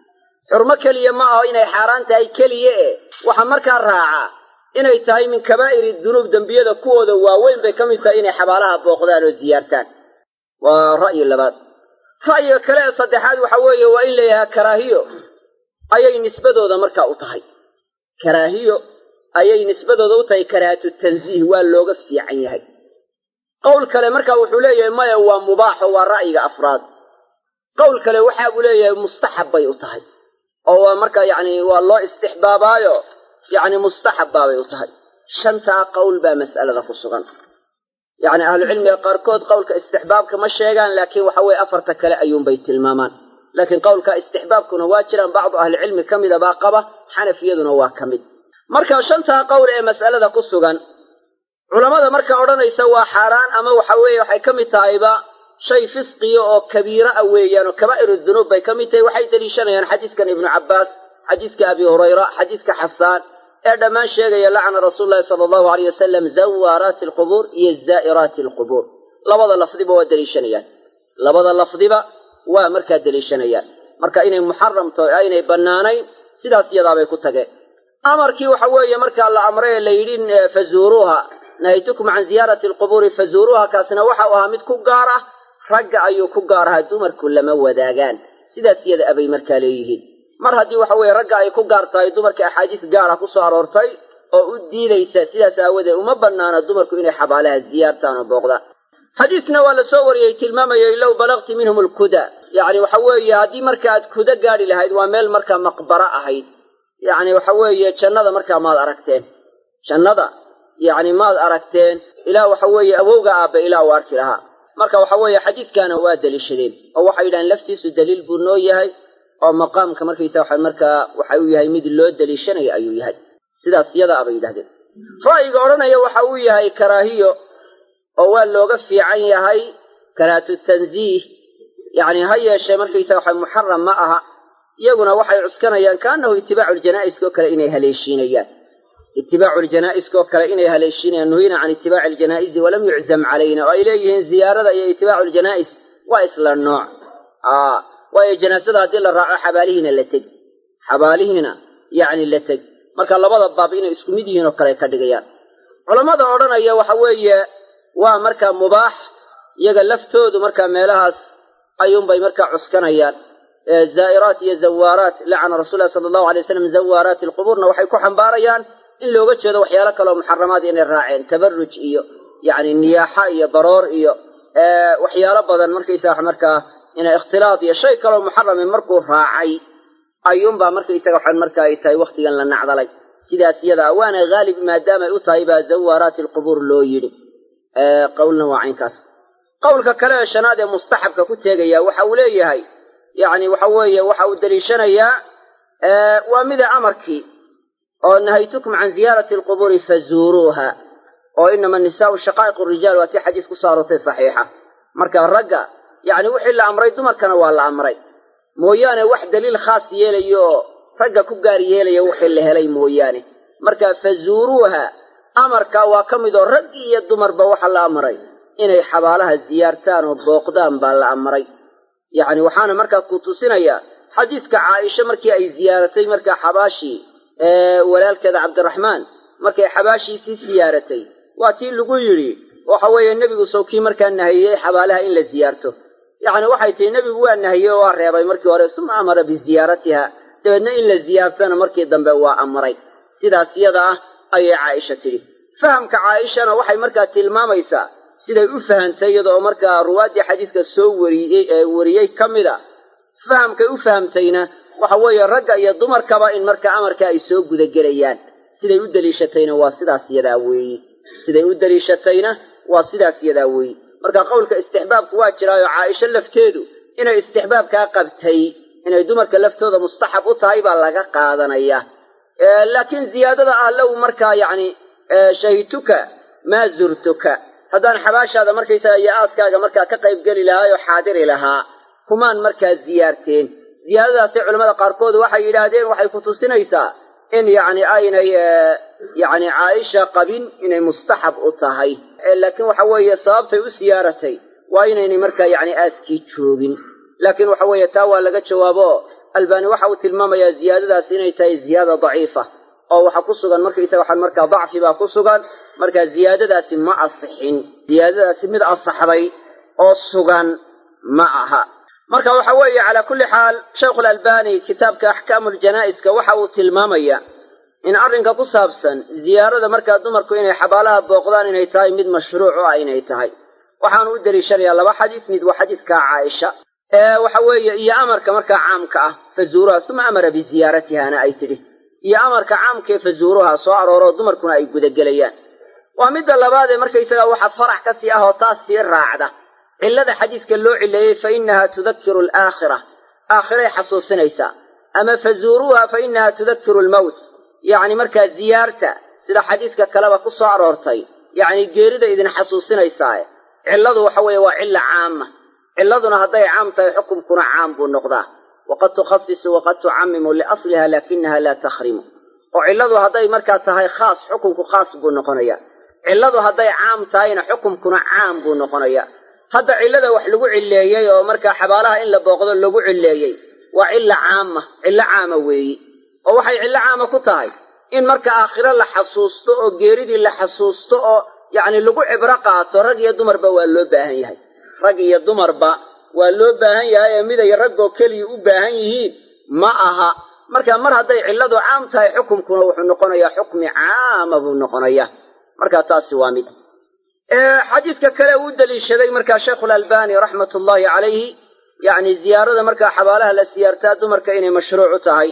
xurmo keliya ma aho inay xaaraan tahay keliya e waxaa markaa raacaa inay tahay min kabaa'iri dunuub dembiyada kuwooda waaweyn bay ka mid tahay inay xabaalaha booqdaan oo ziyaartaan waa ra'yi labaad ra'yiga kale ee saddexaad waxa weeye waa in layahaa karaahiyo ayay nisbadooda markaa u tahay karaahiyo ayay nisbadooda u tahay karaahatu tansiih waa looga fiican yahay qowl kale markaa wuxuu leeyahay maya waa mubaaxo waa ra'yiga afraad qowl kale waxa uu leeyahay mustaxab bay u tahay oo waa markaa yacni waa loo istixbaabaayo yacni mustaxab baabay u tahay shantaa qowl baa mas'alada ku sugan yacni ahlucilmiga qaarkood qowlka istixbaabka ma sheegaan laakiin waxa weeye afarta kale ayuunbay tilmaamaan laakiin qowlka istixbaabkuna waa jiraan bacdu ahlicilmi ka mida baa qaba xanafiyaduna waa ka mid marka shantaa qowl ee mas'alada ku sugan culammada marka odhanaysa waa xaaraan ama waxa weeye waxay ka mid tahayba shay fisqiya oo kabiira ah weeyaan oo kabaa'iru dunuub bay ka mid tahay waxay deliishanayaan xadiiskan ibnu cabbaas xadiiska abi hurayra xadiiska xasaan ee dhammaan sheegaya lacana rasuulu llahi sala allahu alayh wasalam zawaaraati alqubuur iyo zaa'iraati alqubuur labada lafdiba waa deliishanayaan labada lafdiba waa markaa deliishanayaan marka inay muxaramto aynay bannaanayn sidaas iyadaabay ku tageen amarkii waxa weeye markaa la amray ee la yidhi fazuuruuha nahaytukum can ziyaarati alqubuuri fazuuruuha kaasina waxa u ahaa mid ku gaar ah ragga ayuu ku gaar ahaa dumarku lama wadaagaan sidaas iyada abay markaa leeyihiin mar haddii waxa weeye ragga ay ku gaar tahay dumarka axaadiis gaara ku soo aroortay oo u diidaysa sidaas aawadeed uma bannaana dumarku inay xabaalaha ziyaartaan oo booqdaan xadiisna waa la soo wariyey tilmaamayay low balagti minhum alkuda yacni waxa weeye haddii marka aad kuda gaadhi lahayd waa meel markaa maqbara ahayd yacni waxa weeye jannada markaa maad aragteen jannada yacni maad aragteen ilaa waxa weeye awowga aabba ilaa uu arki lahaa marka waxa weeye xadiidkaana waa deliishadeen oo waxay yidhahaan laftiisu daliil buu noo yahay oo maqaamka markaysa waxa markaa waxa uu yahay mid loo deliishanaya ayuu yahay sidaas iyada abay yidhahdeen ra'yiga odhanaya waxa uu yahay karaahiyo oo waa looga fiican yahay karaahatu tansiih yacni ha yeeshee markaysa waxa muxaram ma aha iyaguna waxay cuskanayaan kaanahu itibaacu ljanaa'iska oo kale inay haleeshiinayaan itibaacu ljanaa'iska oo kale inay haleeshiinayaan nuhiina can itibaaci aljanaa'isi walam yuczam calayna oo ay leeyihiin ziyaarada iyo itibaacu ljanaa'is waa isla nooc waayo janaasada haddii la raaco xabaalihiina la teg xabaalihiina yacni la teg marka labada baab inay isku mid yihiin oo kale ay ka dhigayaan culammada odhanaya waxa weeye waa markaa mubaax iyaga laftoodu markaa meelahaas ayuunbay markaa cuskanayaan zaa'iraat iyo zawaaraat lacana rasul lahi sala allahu alay wasalam zawaaraati alqubuurna waxay ku xambaarayaan in looga jeedo waxyaalo kaleoo muxaramaad inay raaceen tabaruj iyo yacni niyaaxa iyo baroor iyo waxyaalo badan markaysaga markaa inay ikhtilaad iyo shay kaloo muxarame markuu raacay ayuunbaa markaysaga waxaan markaa ay tahay wakhtigan la nacdalay sidaas iyadaa waana haalib maadaamay u tahay baa zawaaraati alqubuur loo yidhi qowlna waa caynkaas qowlka kale ee shanaad ee mustaxabka ku teegaya waxa uu leeyahay yacni waxa weeye waxa uu daliishanayaa waa mida amarkii oo nahaytukum can ziyaarati alqubuuri fazuuruuha oo inama nisaau shaqaa'iq rijaal waa tii xadiis ku soo aroortay saxiixa marka ragga yacni wixii la amray dumarkana waa la amray mooyaane wax daliil khaas yeelayo oo ragga ku gaar yeelaya wixii la helay mooyaane marka fazuuruuha amarka waa ka mid oo rag iyo dumarba waxa la amray inay xabaalaha ziyaartaan oo booqdaan baa la amray yacni waxaana markaa ku tusinaya xadiidka caaisha markii ay ziyaaratay markaa xabaashii walaalkeeda cabdiraxmaan markay xabaashiisii ziyaaratay waa tii lagu yidhi waxa weeye nebigu sawkii markaa nahiyey xabaalaha in la ziyaarto yacni waxay tihi nebigu waa nahiyey oo waa reebay markii hore suma amara biziyaaratiha dabeedna in la ziyaartana markii dambe waa amray sidaas iyada ah ayay caaisha tidhi fahamka caaishana waxay markaa tilmaamaysaa siday u fahantay iyadoo markaa ruwaaddii xadiiska soo wariyey wariyey ka mid a fahamkay u fahamtayna waxa weeye ragga iyo dumarkaba in markaa amarka ay soo gudagelayaan siday u daliishatayna waa sidaas iyadaa weeyi siday u daliishatayna waa sidaas iyadaa weeyi marka qowlka istixbaabku waa jiraayo caaisho lafteedu inay istixbaabkaa qabtay inay dumarka laftooda mustaxab u tahay baa laga qaadanaya laakiin ziyaadada ah low markaa yacni shahituka maa zurtuka haddaan xabaashaada markaysaga iyo aaskaaga markaa ka qayb geli lahaa oo xaadiri lahaa kumaan markaa ziyaarteen ziyaadadaasay culamada qaarkood waxay yidhaahdeen waxay ku tusinaysaa in yacni aynay yacni caaisha qabin inay mustaxab u tahay laakiin waxa weeye sababtay u siyaaratay waa inaynay markaa yacni aaskii joogin laakiin waxa weeye taa waa laga jawaabo albaani waxa uu tilmaamayaa ziyaadadaas inay tahay ziyaada daciifa oo waxa ku sugan markaysaga waxaan markaa dacfi baa ku sugan markaa ziyaadadaasi ma asixin ziyaadadaasi mid asaxday oo sugan ma aha marka waxa weeye calaa kulli xaal shaykhulalbani kitaabka axkaamu ljanaa'iska waxa uu tilmaamaya in arrinka ku saabsan ziyaarada markaa dumarku inay xabaalaha booqdaan inay tahay mid mashruuc u ah inay tahay waxaanu u daliishanayaa laba xadiis mid waa xadiiskaa caaisha ee waxa weeye iyo amarka markaa caamka ah fazuuruha suma amara biziyaaratihaana ay tidhi iyo amarka caamkaee fazuuruha soo arooroo dumarkuna ay gudagelayaan waa midda labaad ee markaysagaa waxa farax ka sii ah oo taas sii raacda cillada xadiiska loo cileeyey fa innaha tudakiru alaakhira aakhiray xasuusinaysaa ama fazuuruuha fa innaha tudakiru almowt yacni markaa ziyaarta sida xadiiska kaleba ku soo aroortay yacni geerida idin xasuusinaysaae cilladu waxa weeye waa cilla caama cilladuna hadday caam tahay xukumkuna caam buu noqdaa waqad tukhasisu waqad tucammimu liasliha laakinaha laa takhrimu oo cilladu hadday markaa tahay khaas xukumku khaas buu noqonayaa cilladu hadday caam tahayna xukumkuna caam buu noqonayaa hadda cillada wax lagu cilleeyey oo markaa xabaalaha in la booqdo lagu cilleeyey waa cilla caama cillo caama weeyi oo waxay cillo caama ku tahay in marka aakhiro la xasuusto oo geeridii la xasuusto oo yacni lagu cibro qaato rag iyo dumarba waa loo baahan yahay rag iyo dumarba waa loo baahan yahay ee miday raggoo keliya u baahan yihiin ma aha marka mar hadday cilladu caam tahay xukumkuna wuxuu noqonayaa xukmi caama buu noqonayaa marka taasi waa mid xadiidka kale uu daliishaday markaa sheikhulalbani raxmatullaahi calayhi yacni ziyaarada markaa xabaalaha la siyaartaa dumarka inay mashruuc u tahay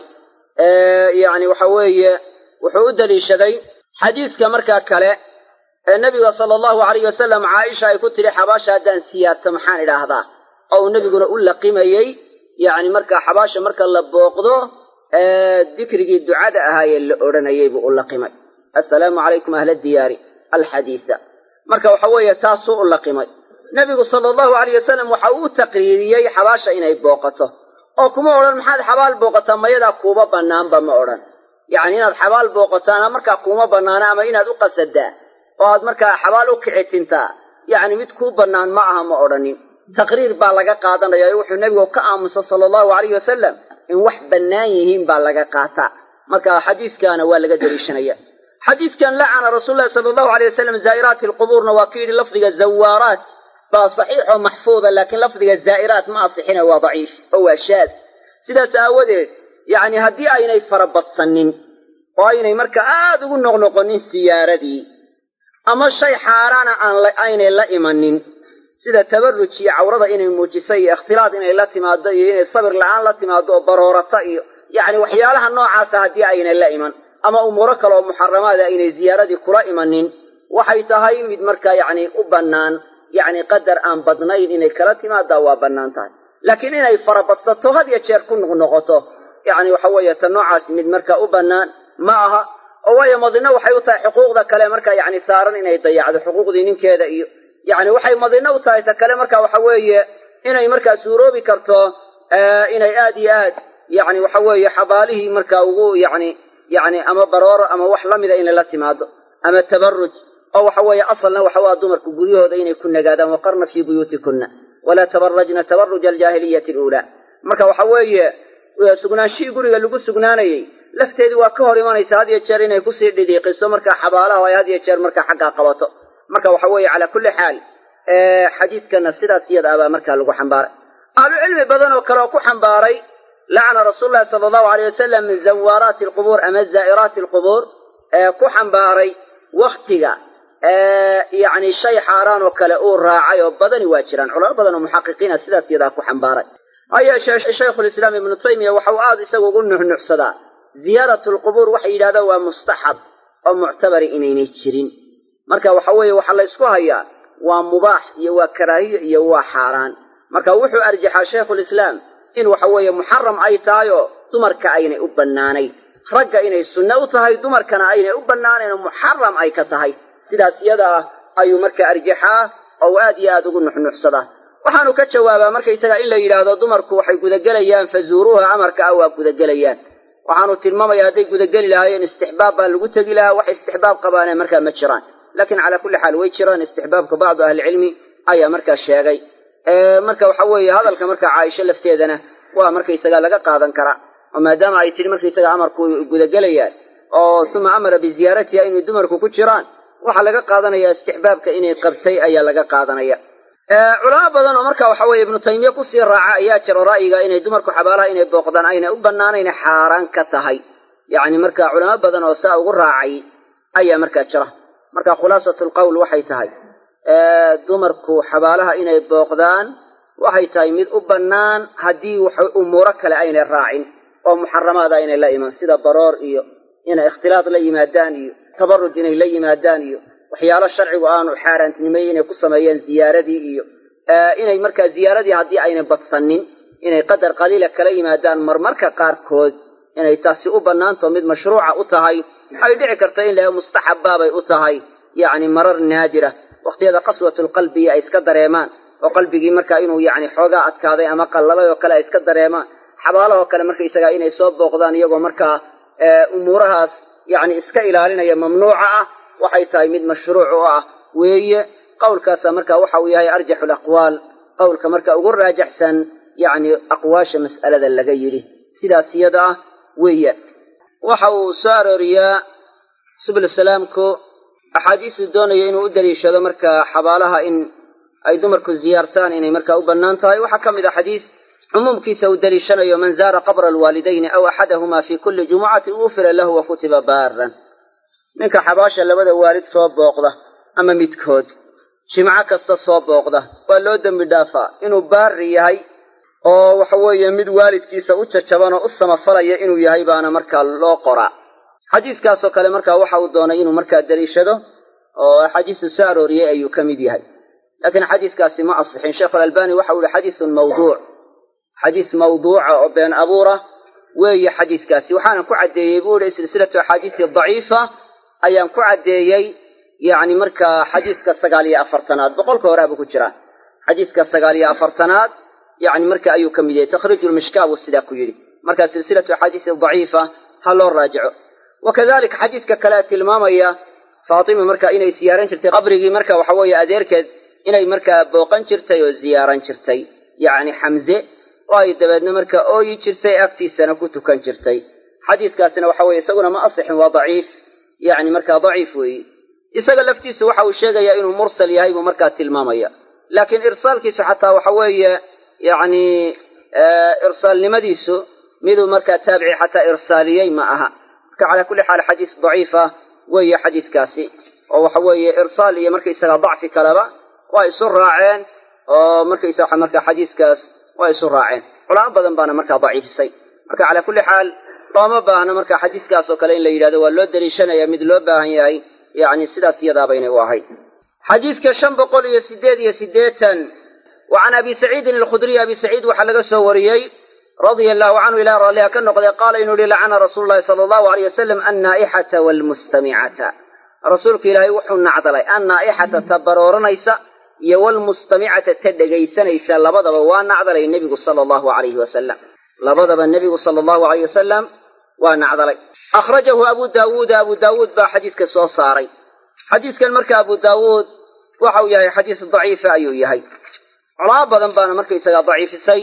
yacni waxa weeye wuxuu u daliishaday xadiidka markaa kale ee nebiga sala allahu alayh wasalam caaisha ay ku tidhi xabaasha haddaan siyaarto maxaan idhaahdaa oo uu nebiguna u laqimayey yacni markaa xabaasha marka la booqdo dikrigii ducada ahaayee la odhanayay buu u laqimay assalaamu calaykum ahla diyaari alxadiisa marka waxa weeye taasuu u laqimay nebigu sala allahu alayh wasalam waxa uu u taqriiriyey xabaasha inay booqato oo kuma odhan maxaad xabaal booqataa mayadaa kuuma bannaanba ma odhan yacni inaad xabaal booqataana markaa kuuma bannaana ama inaad u qasadaa oo aad markaa xabaal u kicitintaa yacni mid kuu bannaan ma aha ma odhanin taqriir baa laga qaadanaya oo wuxuu nebigu ka aamusa sala allahu alayh wasalam in wax bannaan yihiin baa laga qaataa marka xadiiskaana waa laga daliishanaya xadiiskan lacana rasuulullahi sala allahu alayh wasalam zaa'iraati alqubuurna waa ku yidhi lafdiga zawaaraat baa saxiix oo maxfuuda laakiin lafdiga zaa'iraat ma asixina waa daciif oo waa shaad sidaas aawadeed yacni haddii aynay farabadsanin oo aynay marka aad ugu noqnoqonin siyaaradii ama shay xaaraana aan aynay la imanin sida tabarruj iyo cawrada inay muujisay iyo ikhtilaad inay la timaado iyo inay sabir la'aan la timaado oo baroorata iyo yacni waxyaalaha noocaasa haddii ayna la iman ama umuuro kale oo muxaramaada aynay ziyaaradii kula imanin waxay tahay mid markaa yacni u bannaan yacni qadar aan badnayn inay kala timaadaa waa bannaan tahay laakiin inay farabadsato had iyo jeer ku noqnoqoto yacni waxa weeye ta noocaas mid markaa u bannaan ma aha oo waayo madino waxay u tahay xuquuqda kale markaa yacni saaran inay dayacdo xuquuqdii ninkeeda iyo yacni waxay madino u tahay ta kale marka waxa weeye inay markaa suuroobi karto inay aad iyo aad yacni waxa weeye xabaalihii markaa ugu yacni yacni ama barooro ama wax la mida inay la timaado ama tabarruj oo waxa weeye asalna waxa waa dumarku guryahooda inay ku nagaadaan waqarna fii buyuutikunna walaa tabarrajna tabarruja aljaahiliyati aluulaa marka waxa weeye sugnaanshihii guriga lagu sugnaanayey lafteedii waa ka hor imanaysa had iyo jeer inay kusii dhidhiiqiso markaa xabaalaha ay had iyo jeer markaa xaggaa qabato marka waxa weeye calaa kulli xaal xadiidkana sidaas iyada abaa markaa lagu xambaaray ahlu cilmi badan oo kale oo ku xambaaray lacna rasuulu llahi sala allahu aleyh wasalam min zawaaraati alqubuur ama zaa'iraati alqubuur ee ku xambaaray wakhtiga yacni shay xaaraan oo kale uu raacay oo badani waa jiraan culamo badan oo muxaqiqiina sidaas iyadaa ku xambaaray ha yeeshee shaykhulislaam ibnu taymiya waxau aad isagu ugu nuxnuxsadaa ziyaaratu alqubuur waxay yidhahdaan waa mustaxab oo muctabari inaynay jirin marka waxa weeye waxaa la ysku hayaa waa mubaax iyo waa karaahiyo iyo waa xaaraan marka wuxuu arjaxaa shaykhulislaam in waxa weeye muxaram ay tahayoo dumarka aynay u bannaanayn ragga inay sunne u tahay dumarkana aynay u bannaanayn oo muxaram ay ka tahay sidaas iyada ah ayuu marka arjaxaa oo aad iyo aad ugu nuxnuxsadaa waxaanu ka jawaabaa markaysaga in la yidhaahdo dumarku waxay gudagelayaan fazuuruuha amarka ah waa gudagelayaan waxaanu tilmaamayaa hadday gudageli lahaayeen istixbaab baa lagu tegi lahaa wax istixbaab qabaane markaa ma jiraan laakiin calaa kulli xaal way jiraan istixbaabka bacdu ahlicilmi ayaa markaa sheegay marka waxa weeye hadalka markaa caaisho lafteedana waa markaysaga laga qaadan karaa oo maadaama ay tidhi markaysaga amarku gudagelayaan oo uma amara biziyaaratiha inay dumarku ku jiraan waxaa laga qaadanaya istixbaabka inay qabtay ayaa laga qaadanaya culamo badan oo marka waxa weeye ibnu taymiya kusii raaca ayaa jiro ra'yiga inay dumarku xabaalaha inay booqdaan ayna u bannaanayna xaaraan ka tahay yacni marka culamo badan oo saa ugu raacay ayaa markaa jira marka khulaasatu lqowl waxay tahay dumarku xabaalaha inay booqdaan waxay tahay mid u bannaan haddii umuuro kale aynay raacin oo muxaramaada aynay la iman sida baroor iyo inay ikhtilaad la yimaadaan iyo tabarruj inay la yimaadaan iyo waxyaalo sharcigu aanu xaaraantinimeeyey inay ku sameeyeen ziyaaradii iyo inay markaa ziyaaradii haddii aynay badsanin inay qadar qaliila kala yimaadaan marmarka qaarkood inay taasi u bannaanto mid mashruuca u tahay ay dhici karto in la mustaxabbaabay u tahay yacni marar naadira waqtiyada qaswatulqalbiya ay iska dareemaan oo qalbigii markaa inuu yacni xoogaa adkaaday ama qallalay oo kale ay iska dareemaan xabaalahoo kale markaysagaa inay soo booqdaan iyagoo markaa umuurahaas yacni iska ilaalinaya mamnuuca ah waxay tahay mid mashruuc u ah weeye qowlkaasa marka waxa uu yahay arjaxu alaqwaal qowlka marka ugu raajaxsan yacni aqwaasha mas'alada laga yidhi sidaas iyada ah weeye waxa uu soo arooriyaa subul salaamku axaadiisuu doonaya inuu u daliishado marka xabaalaha in ay dumarku ziyaartaan inay markaa u bannaan tahay waxaa ka mid a xadiis cumuumkiisa uu daliishanayo man zaara qabra alwaalidayni aw axadahumaa fii kulli jumucatin ufira lahu wa kutiba baaran ninka xabaasha labada waalid soo booqda ama midkood jimco kasta soo booqda waa loo dembi dhaafaa inuu baari yahay oo waxa weeye mid waalidkiisa u jajaban oo u samafalaya inuu yahay baana markaa loo qoraa xadiiskaasoo kale markaa waxa uu doonay inuu markaa daliishado oo axaadiisu soo arooriyey ayuu ka mid yahay laakiin xadiiskaasi ma asixin sheekh alalbani waxa uu yihi xadiisun mawduuc xadiis mawduuca oo been abuura weeye xadiiskaasi waxaanan ku caddeeyey buu ihi silsilatu axaadiisi daciifa ayaan ku caddeeyey yacni markaa xadiiska sagaal iyo afartanaad boqolka horaabuu ku jiraa xadiiska sagaal iyo afartanaad yacni marka ayuu ka mid yahay takhriijulmishkaa buu sidaa ku yidhi marka silsilatu axaadiisi daciifa ha loo raajico wakadalika xadiiska kale tilmaamaya faatima marka inay ziyaaran jirtay qabrigii marka waxa weeye adeerkeed inay markaa booqan jirtay oo ziyaaran jirtay yacni xamze oo ay dabeedna markaa ooyi jirtay agtiisana ku tukan jirtay xadiiskaasina waxa weeye isaguna ma asixin waa daciif yacni markaa daciif weeye isaga laftiisu waxa uu sheegayaa inuu mursal yahay buu markaa tilmaamaya laakiin irsaalkiisu xataa waxa weeye yacni irsaalnimadiisu miduu markaa taabici xataa irsaaliyey ma aha marka calaa kulli xaal xadiis daciifa weeye xadiiskaasi oo waxa weeye irsaal iyo markaysaga dacfi kaleba waa isu raaceen oo markaysa waxa markaa xadiiskaas waa isu raaceen culamo badan baana markaa daciifisay marka calaa kulli xaal looma baahna marka xadiiskaas oo kale in la yidhahdo waa loo daliishanaya mid loo baahan yahay yacni sidaas iyadaaba inay u ahayd xadiiska shan boqol iyo sideed iyo siddeetan wa can abi saciidin alkhudriy abi saciid waxaa laga soo wariyey radia allahu canhu ilah raalliha ka noqday qaala inuu yihi lacana rasuulu llahi sala allahu alayh wasalam annaa'ixata waalmustamicata rasuulku ilaahay wuxuu nacdalay annaa'ixata ta barooranaysa iyo waalmustamicata ta dhegaysanaysa labadaba waa nacdalay nebigu sala allahu alayhi wasalam labadaba nebigu sala allahu alayh wasalam waa nacdalay akhrajahu abu daawuuda abu daawuud baa xadiiska soo saaray xadiiskan marka abu daawuud waxau yahay xadiis daciifa ayuu yahay culamo badan baana markaysagaa daciifisay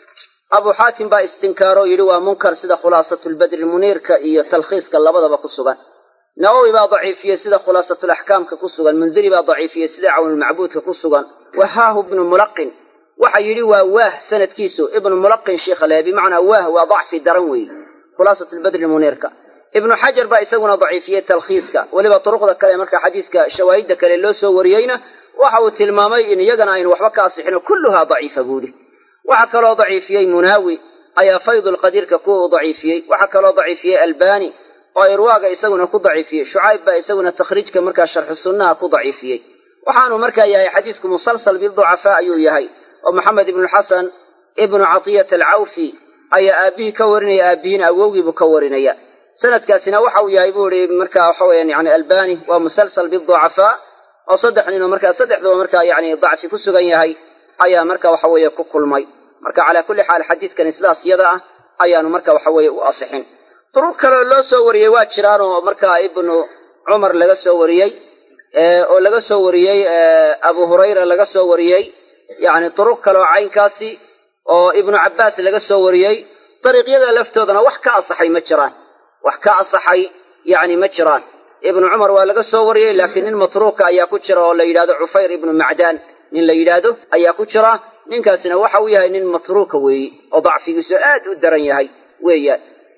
abu xaatim baa istinkaaroo yidhi waa munkar sida khulaasatulbadri muniirka iyo talkhiiska labadaba ku sugan nawowi baa daciifiyey sida khulaasatulaxkaamka ku sugan mundiri baa daciifiyey sida cawnulmacbuudka ku sugan wahaahu ibnu mulaqin waxa yidhi waa waah sanadkiisu ibnu mulaqin sheikha leh bimacnaa waah waa dacfi daran weeye khulaasatulbadri muniirka ibnu xajar baa isaguna daciifiyey talkhiiska weliba turuqda kale marka xadiiska shawaahidda kale loo soo wariyeyna waxa uu tilmaamay in iyagana aynu waxba ka asixino kulluhaa daciifa buuhi waxaa kaloo daciifiyey munaawi ayaa faydulqadiirka kuwa u daciifiyey waxaa kaloo daciifiyey albani oo irwaaga isaguna ku daciifiyey shucayb baa isaguna takhriijka markaa sharxu sunnaha ku daciifiyey waxaanu markaa yahay xadiisku musalsal biducafaa ayuu yahay oo maxamed ibnuxasan ibnu catiyata alcawfi ayaa aabbihii ka warinaya aabbihiina awowgiibuu ka warinaya sanadkaasina waxa uu yahay buu ihi markaa waxa weeyaan yani albani waa musalsal biducafaa oo saddex ninoo markaa saddexduba markaa yani dacfi ku sugan yahay ayaa marka waxa weeye ku kulmay marka calaa kulli xaal xadiiskani sidaas yada ah ayaanu marka waxa weeye u asixin duruq kaleo loo soo wariyey waa jiraan oo markaa ibnu cumar laga soo wariyey oo laga soo wariyey abu hurayra laga soo wariyey yacni duruq kaleoo caynkaasi oo ibnu cabbaas laga soo wariyey dariiqyada laftoodana wax ka asaxay ma jiraan wax ka asaxay yacni ma jiraan ibnu cumar waa laga soo wariyey laakiin nin matruuka ayaa ku jira oo la yidhahdo cufayr ibnu macdaan nin la yidhaahdo ayaa ku jira ninkaasina waxa uu yahay nin matruuka weeye oo dacfigiisu aad u daran yahay weeyaan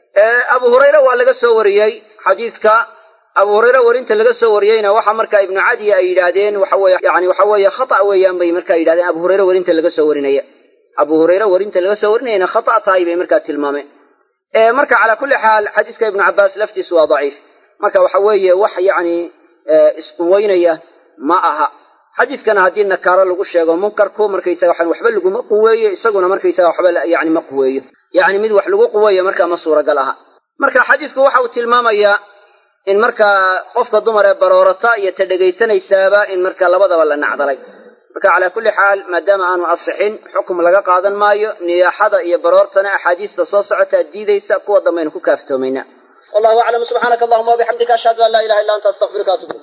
abu hurayra waa laga soo wariyey xadiiska abu hurayra warinta laga soo wariyeyna waxa markaa ibnu cadiya ay yidhaahdeen waxa weeye yani waxa weeye khata weeyaan bay markaa yidhahdeen abu hurayra warinta laga soo warinaya abu hurayra warinta laga soo warinayana khata tahay bay markaa tilmaameen marka calaa kulli xaal xadiiska ibnu cabbaas laftiisu waa daciif marka waxa weeye wax yacni isquweynaya ma aha xadiiskana haddii nakaaro lagu sheego munkarku markaysaga waxaan waxba laguma quweeyo isaguna markaysaga waxba yani ma quweeyo yacni mid wax lagu quweeyo markaa ma suuragal aha marka xadiisku waxa uu tilmaamayaa in markaa qofka dumar ee baroorata iyo ta dhegaysanaysaaba in markaa labadaba la nacdalay marka calaa kulli xaal maadaama aanu asixin xukum laga qaadan maayo niyaaxada iyo baroortana axaadiista soo socotaa diidaysa kuwa dambaynu ku kaaftoomayna wallahu aclam subxaanaka allahuma wabixamdika ashhadu an laa ilaha illa anta astaghfiruka